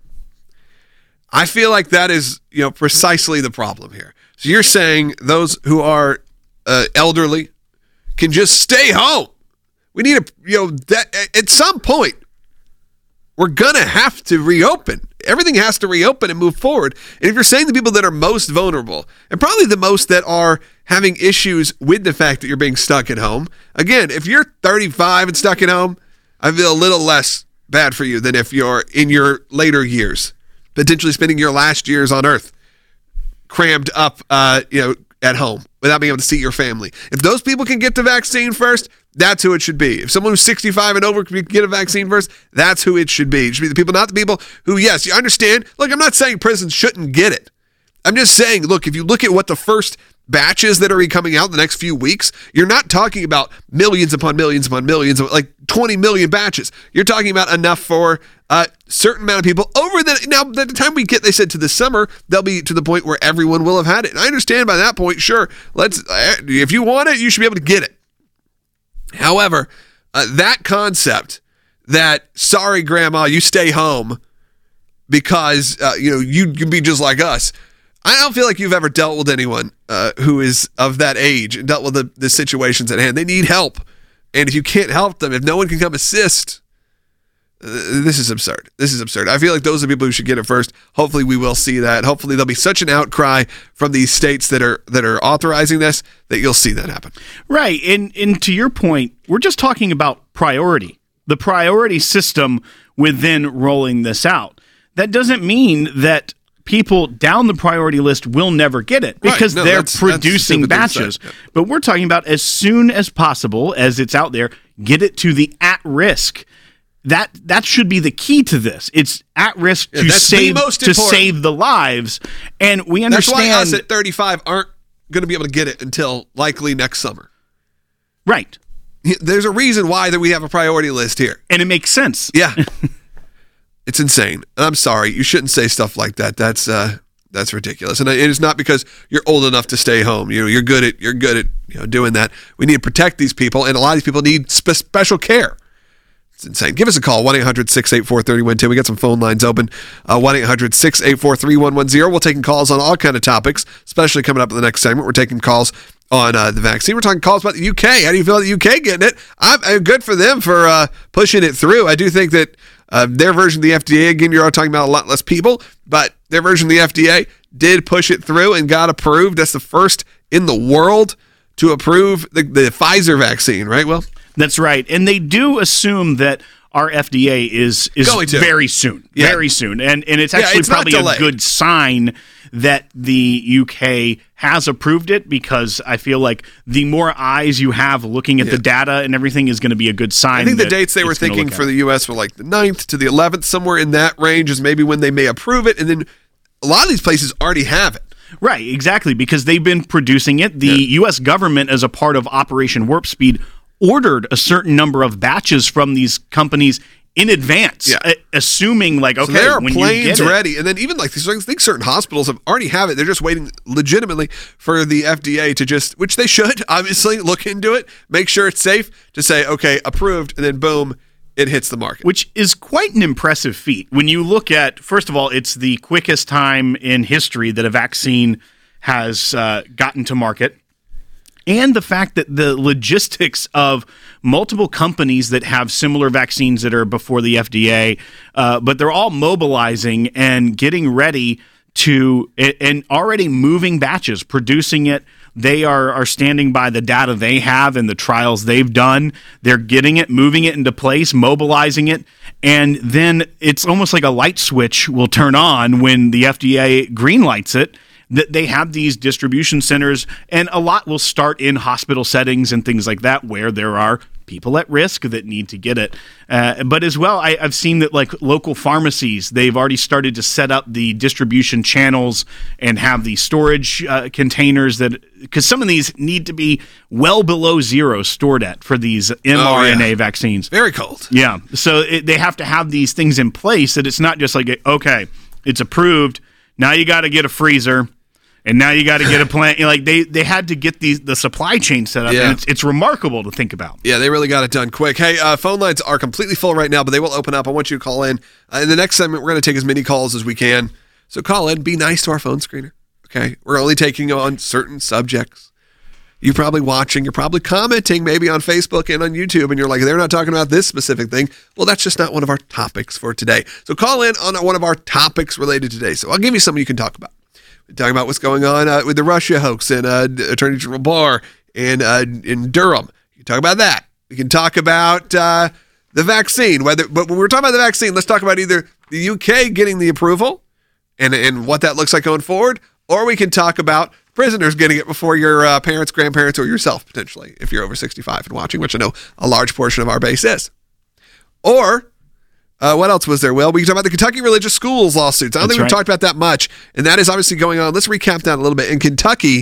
I feel like that is, you know, precisely the problem here. So you're saying those who are uh, elderly can just stay home. We need a, you know, that at some point we're gonna have to reopen. Everything has to reopen and move forward. And if you're saying the people that are most vulnerable, and probably the most that are having issues with the fact that you're being stuck at home, again, if you're thirty-five and stuck at home, I feel a little less bad for you than if you're in your later years, potentially spending your last years on earth crammed up, uh, you know, at home without being able to see your family. If those people can get the vaccine first, that's who it should be. If someone who's sixty-five and over can get a vaccine first, that's who it should be. It should be the people, not the people who, yes, you understand. Look, I'm not saying prisons shouldn't get it. I'm just saying, look, if you look at what the first batches that are coming out in the next few weeks, you're not talking about millions upon millions upon millions, of like twenty million batches. You're talking about enough for a certain amount of people over the, now, by the time we get, they said to the summer, they'll be to the point where everyone will have had it. And I understand by that point, sure, let's, if you want it, you should be able to get it. However, uh, that concept that, sorry, grandma, you stay home because, uh, you know, you can be just like us. I don't feel like you've ever dealt with anyone uh, who is of that age and dealt with the, the situations at hand. They need help. And if you can't help them, if no one can come assist, uh, this is absurd. This is absurd. I feel like those are the people who should get it first. Hopefully we will see that. Hopefully there'll be such an outcry from these states that are that are authorizing this that you'll see that happen. Right. And, and to your point, we're just talking about priority, the priority system within rolling this out. That doesn't mean that people down the priority list will never get it because right. no, they're that's, producing that's batches. Yep. But we're talking about as soon as possible, as it's out there, get it to the at-risk. That that should be the key to this. It's at risk yeah, to save to important. save the lives, and we understand. That's why us at thirty-five aren't going to be able to get it until likely next summer. Right. There's a reason why that we have a priority list here, and it makes sense. Yeah. It's insane. I'm sorry. You shouldn't say stuff like that. That's uh, that's ridiculous. And it's not because you're old enough to stay home. You know, you're good at you're good at you know doing that. We need to protect these people, and a lot of these people need spe- special care. It's insane. Give us a call, one eight hundred six eight four three one one zero. We got some phone lines open, uh, one eight hundred six eight four three one one zero. We're taking calls on all kind of topics, especially coming up in the next segment. We're taking calls on uh, the vaccine. We're talking calls about the U K. How do you feel about the U K getting it? I'm, I'm good for them for uh, pushing it through. I do think that uh, their version of the F D A, again, you're all talking about a lot less people, but their version of the F D A did push it through and got approved. That's the first in the world to approve the, the Pfizer vaccine, right? Well, that's right. And they do assume that our F D A is is very soon, yeah. very soon. And and it's actually yeah, it's probably a good sign that the U K has approved it, because I feel like the more eyes you have looking at yeah. the data and everything is going to be a good sign. I think the dates they were thinking for the U S were like the ninth to the eleventh, somewhere in that range is maybe when they may approve it. And then a lot of these places already have it. Right, exactly, because they've been producing it. The yeah. U S government, as a part of Operation Warp Speed, ordered a certain number of batches from these companies in advance, yeah. uh, assuming like, okay, so there are when planes you get it, ready, and then even like these, I think certain hospitals have already have it. They're just waiting legitimately for the F D A to just, which they should obviously look into it, make sure it's safe, to say, okay, approved, and then boom, it hits the market. Which is quite an impressive feat. When you look at, first of all, it's the quickest time in history that a vaccine has uh, gotten to market. And the fact that the logistics of multiple companies that have similar vaccines that are before the F D A, uh, but they're all mobilizing and getting ready to, and already moving batches, producing it. They are, are standing by the data they have and the trials they've done. They're getting it, moving it into place, mobilizing it. And then it's almost like a light switch will turn on when the F D A greenlights it. That they have these distribution centers, and a lot will start in hospital settings and things like that, where there are people at risk that need to get it. Uh, but as well, I, I've seen that like local pharmacies, they've already started to set up the distribution channels and have the storage uh, containers, that because some of these need to be well below zero stored at for these mRNA oh, yeah. vaccines. Very cold. Yeah. So it, they have to have these things in place, that it's not just like, okay, it's approved, now you got to get a freezer. And now you got to get a plant. Like they, they had to get these the supply chain set up. Yeah. And it's, it's remarkable to think about. Yeah, they really got it done quick. Hey, uh, phone lines are completely full right now, but they will open up. I want you to call in. Uh, in the next segment, we're going to take as many calls as we can. So call in. Be nice to our phone screener. Okay, we're only taking on certain subjects. You're probably watching. You're probably commenting maybe on Facebook and on YouTube, and you're like, they're not talking about this specific thing. Well, that's just not one of our topics for today. So call in on one of our topics related today. So I'll give you something you can talk about. Talking about what's going on uh, with the Russia hoax and uh, Attorney General Barr in uh, in Durham. You can talk about that. We can talk about uh, the vaccine. Whether, but when we're talking about the vaccine, let's talk about either the U K getting the approval and and what that looks like going forward, or we can talk about prisoners getting it before your uh, parents, grandparents, or yourself potentially, if you're over sixty-five and watching, which I know a large portion of our base is. Or Uh, what else was there? Well, we can talk about the Kentucky religious schools lawsuits. I don't That's think we've right. talked about that much, and that is obviously going on. Let's recap that a little bit. In Kentucky,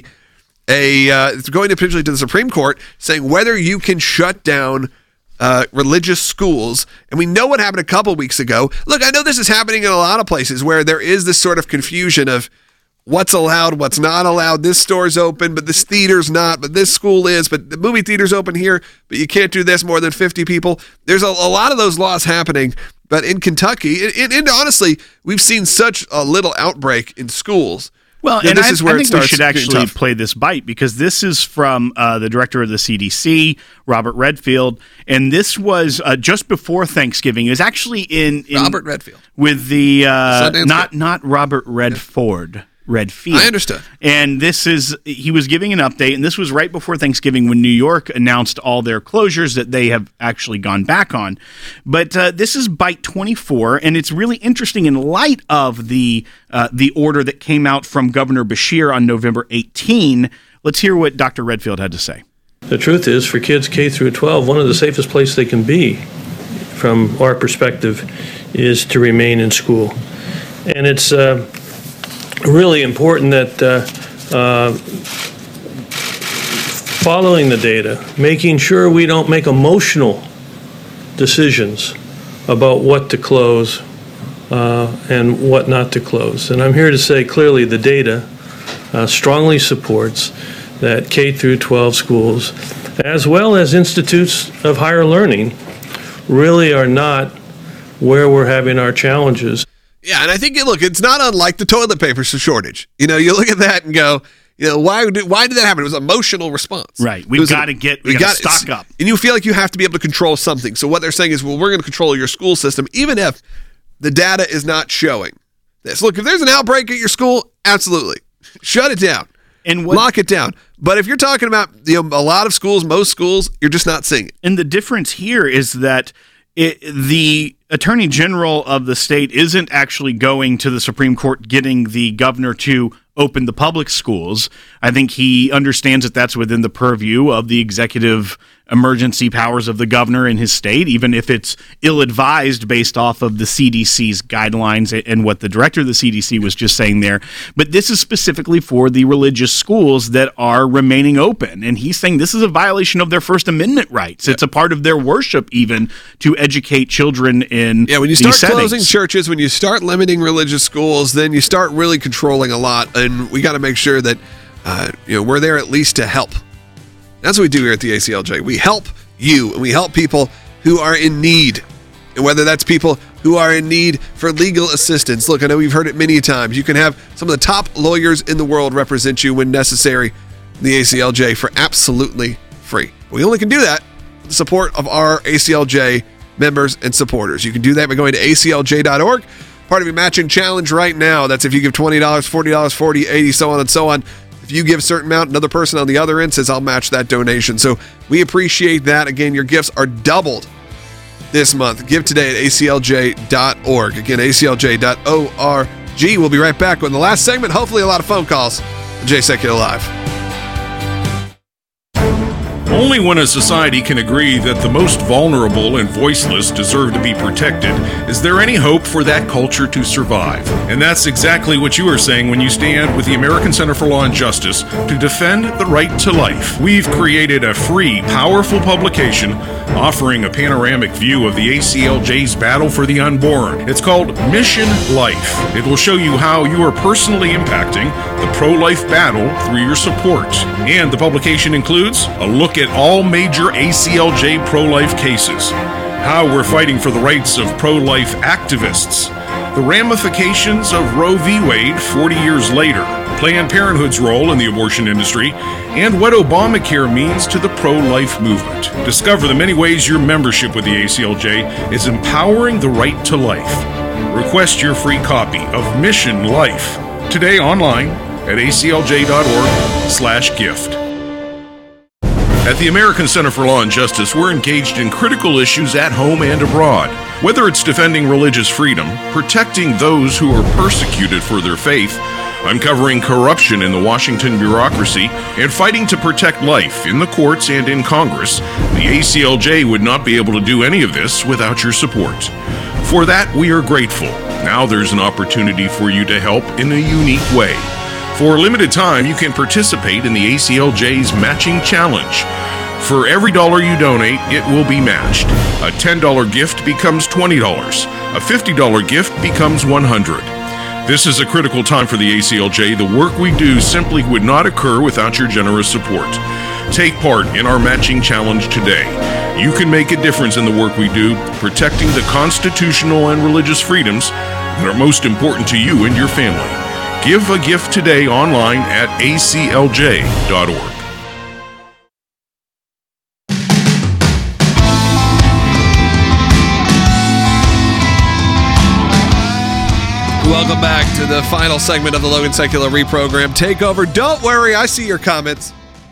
a uh, it's going to potentially to the Supreme Court, saying whether you can shut down uh, religious schools. And we know what happened a couple weeks ago. Look, I know this is happening in a lot of places where there is this sort of confusion of what's allowed, what's not allowed. This store's open, but this theater's not, but this school is, but the movie theater's open here, but you can't do this more than fifty people. There's a, a lot of those laws happening, but in Kentucky, and, and honestly, we've seen such a little outbreak in schools. Well, then and this I, is where I it think we starts should getting actually tough. play this bite because this is from uh, the director of the C D C, Robert Redfield, and this was uh, just before Thanksgiving. It was actually in, in Robert Redfield with the uh, Sundance not Kid. not Robert Redford. Redfield. I understood. And this is, he was giving an update, and this was right before Thanksgiving when New York announced all their closures that they have actually gone back on. But uh, this is Bite twenty-four, and it's really interesting in light of the uh, the order that came out from Governor Beshear on November eighteenth. Let's hear what Doctor Redfield had to say. The truth is, for kids K through twelve, one of the safest places they can be, from our perspective, is to remain in school. And it's uh, really important that uh, uh, following the data, making sure we don't make emotional decisions about what to close uh, and what not to close. And I'm here to say clearly the data uh, strongly supports that K through twelve schools, as well as institutes of higher learning, really are not where we're having our challenges. Yeah, and I think, look, it's not unlike the toilet paper shortage. You know, you look at that and go, you know, why did, why did that happen? It was an emotional response. Right. We've got to get, we got to stock up. And you feel like you have to be able to control something. So what they're saying is, well, we're going to control your school system, even if the data is not showing this. Look, if there's an outbreak at your school, absolutely. Shut it down. And what, lock it down. But if you're talking about, you know, a lot of schools, most schools, you're just not seeing it. And the difference here is that it, the Attorney General of the state isn't actually going to the Supreme Court getting the governor to open the public schools. I think he understands that that's within the purview of the executive emergency powers of the governor in his state, even if it's ill-advised based off of the C D C's guidelines and what the director of the C D C was just saying there. But this is specifically for the religious schools that are remaining open. And he's saying this is a violation of their First Amendment rights. Yep. It's a part of their worship even to educate children in Yeah, when you start these settings. closing churches, when you start limiting religious schools, then you start really controlling a lot. And we got to make sure that uh, you know we're there at least to help. That's what we do here at the A C L J. We help you, and we help people who are in need. And whether that's people who are in need for legal assistance. Look, I know we've heard it many times. You can have some of the top lawyers in the world represent you when necessary in the A C L J for absolutely free. We only can do that with the support of our A C L J members and supporters. You can do that by going to A C L J dot org. Part of your matching challenge right now. That's if you give twenty dollars, forty dollars, forty dollars, eighty dollars, so on and so on. If you give a certain amount, another person on the other end says, I'll match that donation. So we appreciate that. Again, your gifts are doubled this month. Give today at A C L J dot org. Again, A C L J dot org. We'll be right back with the last segment. Hopefully a lot of phone calls. Jay Secular Live. Only when a society can agree that the most vulnerable and voiceless deserve to be protected is there any hope for that culture to survive. And that's exactly what you are saying when you stand with the American Center for Law and Justice to defend the right to life. We've created a free, powerful publication offering a panoramic view of the A C L J's battle for the unborn. It's called Mission Life. It will show you how you are personally impacting the pro-life battle through your support. And the publication includes a look at all major A C L J pro-life cases, how we're fighting for the rights of pro-life activists, the ramifications of Roe v. Wade forty years later, Planned Parenthood's role in the abortion industry, and what Obamacare means to the pro-life movement. Discover the many ways your membership with the A C L J is empowering the right to life. Request your free copy of Mission Life today online at A C L J dot org slash gift. At the American Center for Law and Justice, we're engaged in critical issues at home and abroad. Whether it's defending religious freedom, protecting those who are persecuted for their faith, uncovering corruption in the Washington bureaucracy, and fighting to protect life in the courts and in Congress, the A C L J would not be able to do any of this without your support. For that, we are grateful. Now there's an opportunity for you to help in a unique way. For a limited time, you can participate in the A C L J's Matching Challenge. For every dollar you donate, it will be matched. A ten dollars gift becomes twenty dollars. A fifty dollars gift becomes one hundred dollars. This is a critical time for the A C L J. The work we do simply would not occur without your generous support. Take part in our Matching Challenge today. You can make a difference in the work we do, protecting the constitutional and religious freedoms that are most important to you and your family. Give a gift today online at a c l j dot org. Welcome back to the final segment of the Logan Secular reprogram takeover. Don't worry, I see your comments.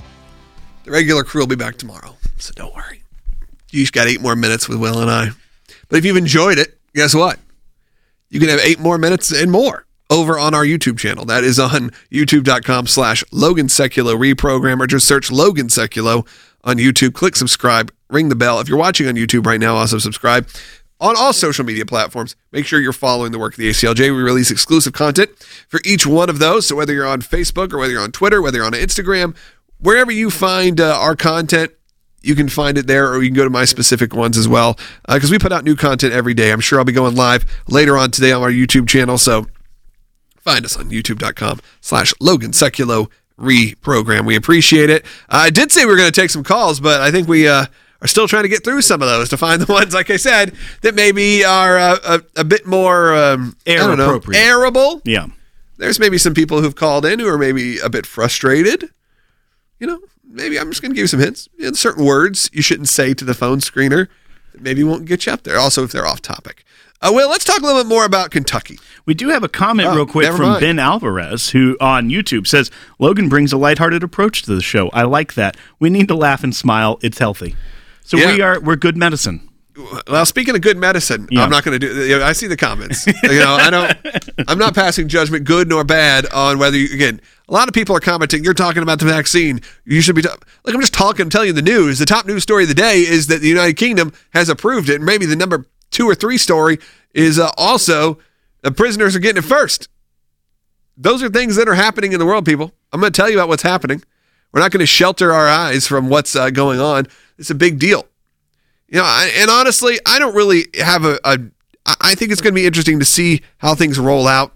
The regular crew will be back tomorrow, so don't worry. You just got eight more minutes with Will and I. But if you've enjoyed it, guess what? You can have eight more minutes and more over on our YouTube channel. That is on youtube.com slash Logan Secular reprogram, or just search Logan Secular on YouTube. Click subscribe, ring the bell. If you're watching on YouTube right now, also subscribe. On all social media platforms, make sure you're following the work of the A C L J. We release exclusive content for each one of those. So whether you're on Facebook or whether you're on Twitter, whether you're on Instagram, wherever you find uh, our content, you can find it there, or you can go to my specific ones as well, because uh, we put out new content every day. I'm sure I'll be going live later on today on our YouTube channel. So find us on youtube.com slash Logan Secular reprogram. We appreciate it. Uh, I did say we were going to take some calls, but I think we... Uh, are still trying to get through some of those to find the ones, like I said, that maybe are uh, a, a bit more um, air I don't know, appropriate. Airable. Yeah. There's maybe some people who've called in who are maybe a bit frustrated. You know, maybe I'm just going to give you some hints. You know, certain words you shouldn't say to the phone screener that maybe won't get you up there. Also, if they're off topic. Uh, Will, let's talk a little bit more about Kentucky. We do have a comment oh, real quick from mind. Ben Alvarez, who on YouTube says, Logan brings a lighthearted approach to the show. I like that. We need to laugh and smile. It's healthy. So yeah. we are we're good medicine. Well, speaking of good medicine, yeah. I'm not going to do. You know, I see the comments. you know, I don't. I'm not passing judgment, good nor bad, on whether you. Again, a lot of people are commenting. You're talking about the vaccine. You should be. Ta-. Like I'm just talking, I'm telling you the news. The top news story of the day is that the United Kingdom has approved it, and maybe the number two or three story is uh, also the prisoners are getting it first. Those are things that are happening in the world, people. I'm going to tell you about what's happening. We're not going to shelter our eyes from what's uh, going on. It's a big deal. You know, I, and honestly, I don't really have a, a I think it's going to be interesting to see how things roll out.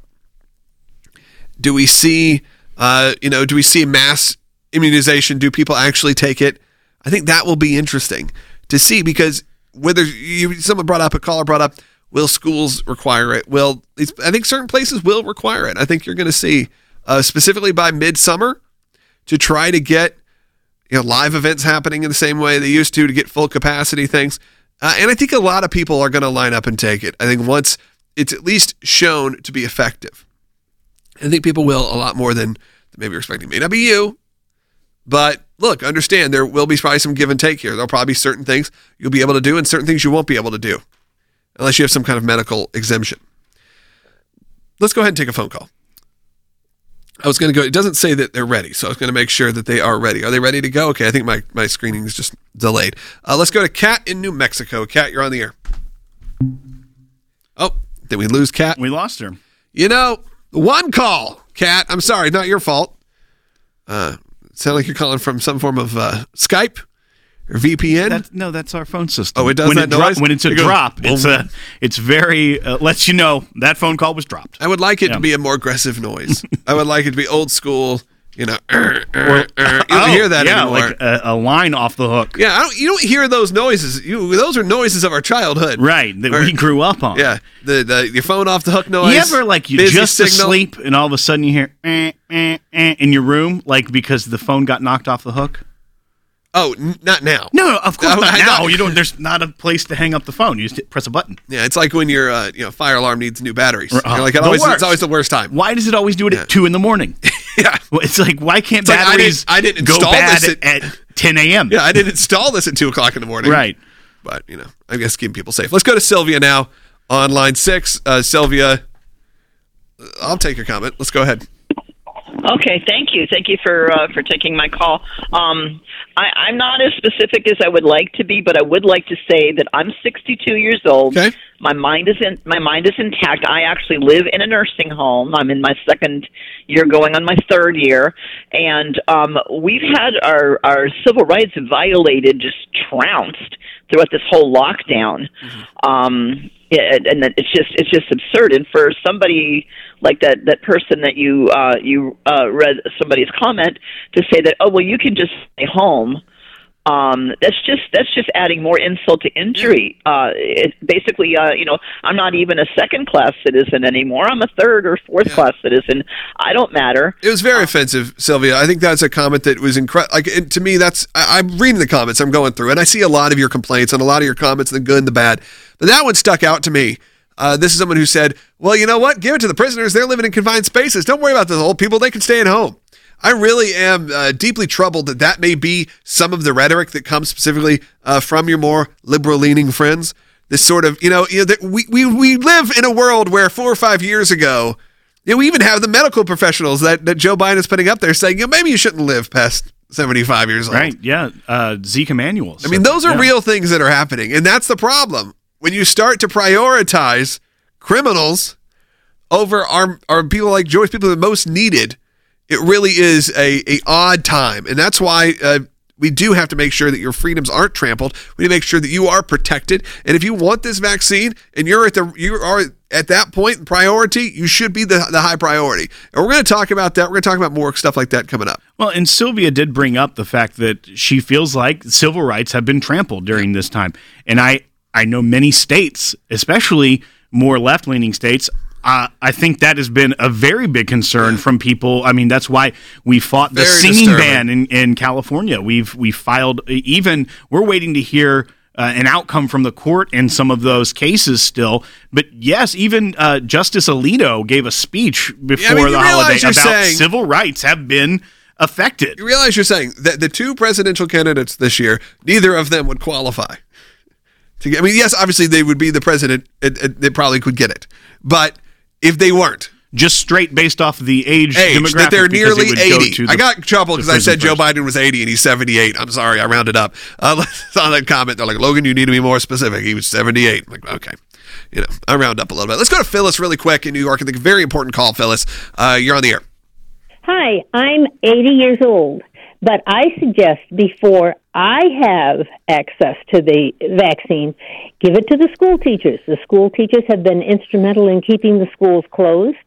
Do we see, uh, you know, do we see mass immunization? Do people actually take it? I think that will be interesting to see, because whether you, someone brought up, a caller brought up, will schools require it? Will, I think certain places will require it. I think you're going to see, uh, specifically by midsummer, to try to get, you know, live events happening in the same way they used to, to get full capacity things. Uh, and I think a lot of people are going to line up and take it. I think once it's at least shown to be effective, I think people will a lot more than maybe you're expecting. It may not be you, but look, understand there will be probably some give and take here. There'll probably be certain things you'll be able to do and certain things you won't be able to do unless you have some kind of medical exemption. Let's go ahead and take a phone call. I was going to go, it doesn't say that they're ready, so I was going to make sure that they are ready. Are they ready to go? Okay, I think my, my screening is just delayed. Uh, let's go to Kat in New Mexico. Kat, you're on the air. Oh, did we lose Kat? We lost her. You know, one call, Kat. I'm sorry, not your fault. Uh, sound like you're calling from some form of uh, Skype or V P N? That, no, that's our phone system. Oh, it does when that it dro- noise? When it's a It goes, drop, it's boom. a, it's very, uh, lets you know that phone call was dropped. I would like it Yeah. to be a more aggressive noise. I would like it to be old school, you know. Er, er, Or- er. You don't oh, hear that yeah, anymore. like a, a line off the hook. Yeah, I don't, you don't hear those noises. You, those are noises of our childhood. Right, that Or- we grew up on. Yeah, the, the your phone off the hook noise. You ever, like, you busy just signal. asleep and all of a sudden you hear eh, eh, eh, in your room, like because the phone got knocked off the hook? Oh, n- not now. No, no, of course Oh, not I now. thought- You don't. There's not a place to hang up the phone. You just hit, press a button. Yeah, it's like when your uh, you know fire alarm needs new batteries. Uh, You're like it the always, worst. it's always the worst time. Why does it always do it Yeah. at two in the morning? Yeah, Well, it's like, why can't It's like, I batteries didn't- I didn't go install bad this at, at ten a.m.? yeah. I didn't install this at two o'clock in the morning. Right. But you know, I guess keeping people safe. Let's go to Sylvia now on line six. Uh, Sylvia, I'll take your comment. Let's go ahead. Okay, thank you. Thank you for uh, for taking my call. Um, I, I'm not as specific as I would like to be, but I would like to say that I'm sixty-two years old. Okay. My mind is in, my mind is intact. I actually live in a nursing home. I'm in my second year, going on my third year, and um, we've had our our civil rights violated, just trounced throughout this whole lockdown. Mm-hmm. Um, it, and it's just it's just absurd. And for somebody like that that person that you uh, you uh, read somebody's comment to say that, oh well, you can just stay home. Um, that's just that's just adding more insult to injury. Uh, it's basically, uh, you know, I'm not even a second class citizen anymore. I'm a third or fourth yeah. class citizen. I don't matter. It was very offensive, Sylvia. I think that's a comment that was incredible. Like it, to me, that's I, I'm reading the comments. I'm going through, and I see a lot of your complaints and a lot of your comments, the good and the bad. But that one stuck out to me. Uh, this is someone who said, "Well, you know what? Give it to the prisoners. They're living in confined spaces. Don't worry about the old people. They can stay at home." I really am uh, deeply troubled that that may be some of the rhetoric that comes specifically uh, from your more liberal-leaning friends. This sort of, you know, you know that we, we we live in a world where four or five years ago, you know, we even have the medical professionals that, that Joe Biden is putting up there saying, you know, maybe you shouldn't live past seventy-five years old. Right, yeah. Uh, Zeke Emanuel. I mean, those are yeah. real things that are happening, and that's the problem. When you start to prioritize criminals over our, our people like George, people that are most needed, it really is a, a odd time, and that's why uh, we do have to make sure that your freedoms aren't trampled. We need to make sure that you are protected, and if you want this vaccine and you're at the you are at that point in priority, you should be the the high priority. And we're going to talk about that. We're going to talk about more stuff like that coming up. Well, and Sylvia did bring up the fact that she feels like civil rights have been trampled during this time, and I I know many states, especially more left-leaning states. Uh, I think that has been a very big concern yeah. from people. I mean, that's why we fought the very singing disturbing. ban in, in California. We've we filed even we're waiting to hear uh, an outcome from the court in some of those cases still. But yes, even uh, Justice Alito gave a speech before yeah, I mean, the holiday about saying, civil rights have been affected. You realize you're saying that the two presidential candidates this year, neither of them would qualify. To get, I mean, yes, obviously they would be the president. It, it, they probably could get it, but if they weren't, just straight based off the age, age demographic, that they're nearly eighty. The, I got trouble because I said first. Joe Biden was eighty and he's seventy-eight. I'm sorry, I rounded up. Uh, on that comment, they're like, Logan, you need to be more specific. He was seventy-eight. I'm like, okay, you know, I round up a little bit. Let's go to Phyllis really quick in New York. I think a very important call, Phyllis. Uh, you're on the air. Hi, I'm eighty years old, but I suggest before I have access to the vaccine, give it to the school teachers. The school teachers have been instrumental in keeping the schools closed.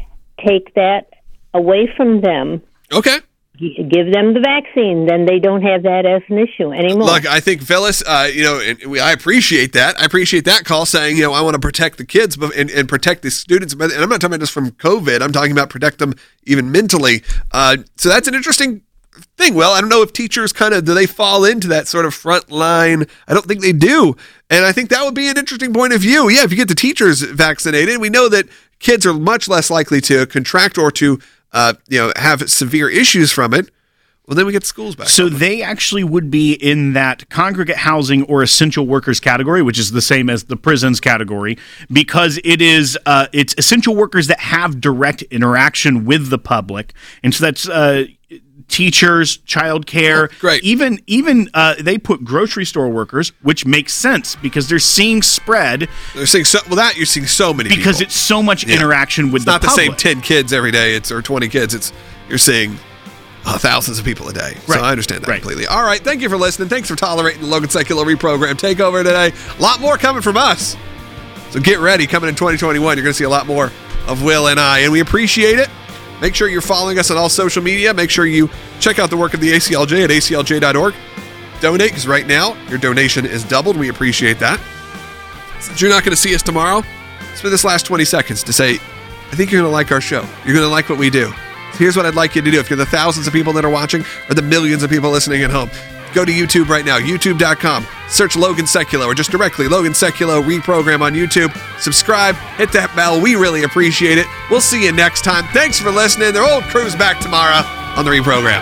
Take that away from them. Okay. Give them the vaccine, then they don't have that as an issue anymore. Look, I think Phyllis, uh, you know, and we, I appreciate that. I appreciate that call saying, you know, I want to protect the kids and, and protect the students. And I'm not talking about just from COVID. I'm talking about protect them even mentally. Uh, so that's an interesting thing. Well, I don't know if teachers kind of, do they fall into that sort of front line? I don't think they do. And I think that would be an interesting point of view. Yeah, if you get the teachers vaccinated, we know that kids are much less likely to contract or to Uh, you know, have severe issues from it. Well, then we get schools back. So they actually would be in that congregate housing or essential workers category, which is the same as the prisons category, because it is uh, it's essential workers that have direct interaction with the public, and so that's uh, teachers, childcare, oh, great. Even even uh, they put grocery store workers, which makes sense because they're seeing spread. They're seeing so well that you're seeing so many because people. it's so much yeah. interaction with it's the not public. the same ten kids every day. It's or twenty kids. It's you're seeing uh, thousands of people a day. Right. So I understand that right. completely. All right, thank you for listening. Thanks for tolerating the Logan Secular Reprogram Takeover today. A lot more coming from us. So get ready. Coming in twenty twenty-one, you're going to see a lot more of Will and I, and we appreciate it. Make sure you're following us on all social media. Make sure you check out the work of the A C L J at A C L J dot org. Donate, because right now, your donation is doubled. We appreciate that. Since you're not going to see us tomorrow, spend this last twenty seconds to say, I think you're going to like our show. You're going to like what we do. So here's what I'd like you to do. If you're the thousands of people that are watching or the millions of people listening at home, go to YouTube right now, youtube dot com. Search Logan Seculo or just directly Logan Seculo Reprogram on YouTube. Subscribe, hit that bell. We really appreciate it. We'll see you next time. Thanks for listening. The old crew's back tomorrow on the Reprogram.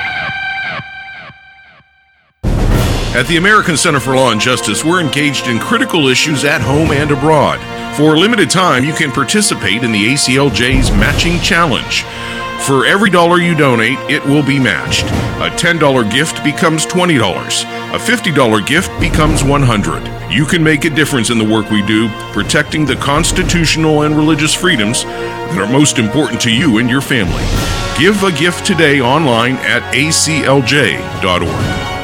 At the American Center for Law and Justice, we're engaged in critical issues at home and abroad. For a limited time, you can participate in the A C L J's Matching Challenge. For every dollar you donate, it will be matched. A ten dollars gift becomes twenty dollars. A fifty dollars gift becomes one hundred dollars. You can make a difference in the work we do, protecting the constitutional and religious freedoms that are most important to you and your family. Give a gift today online at A C L J dot org.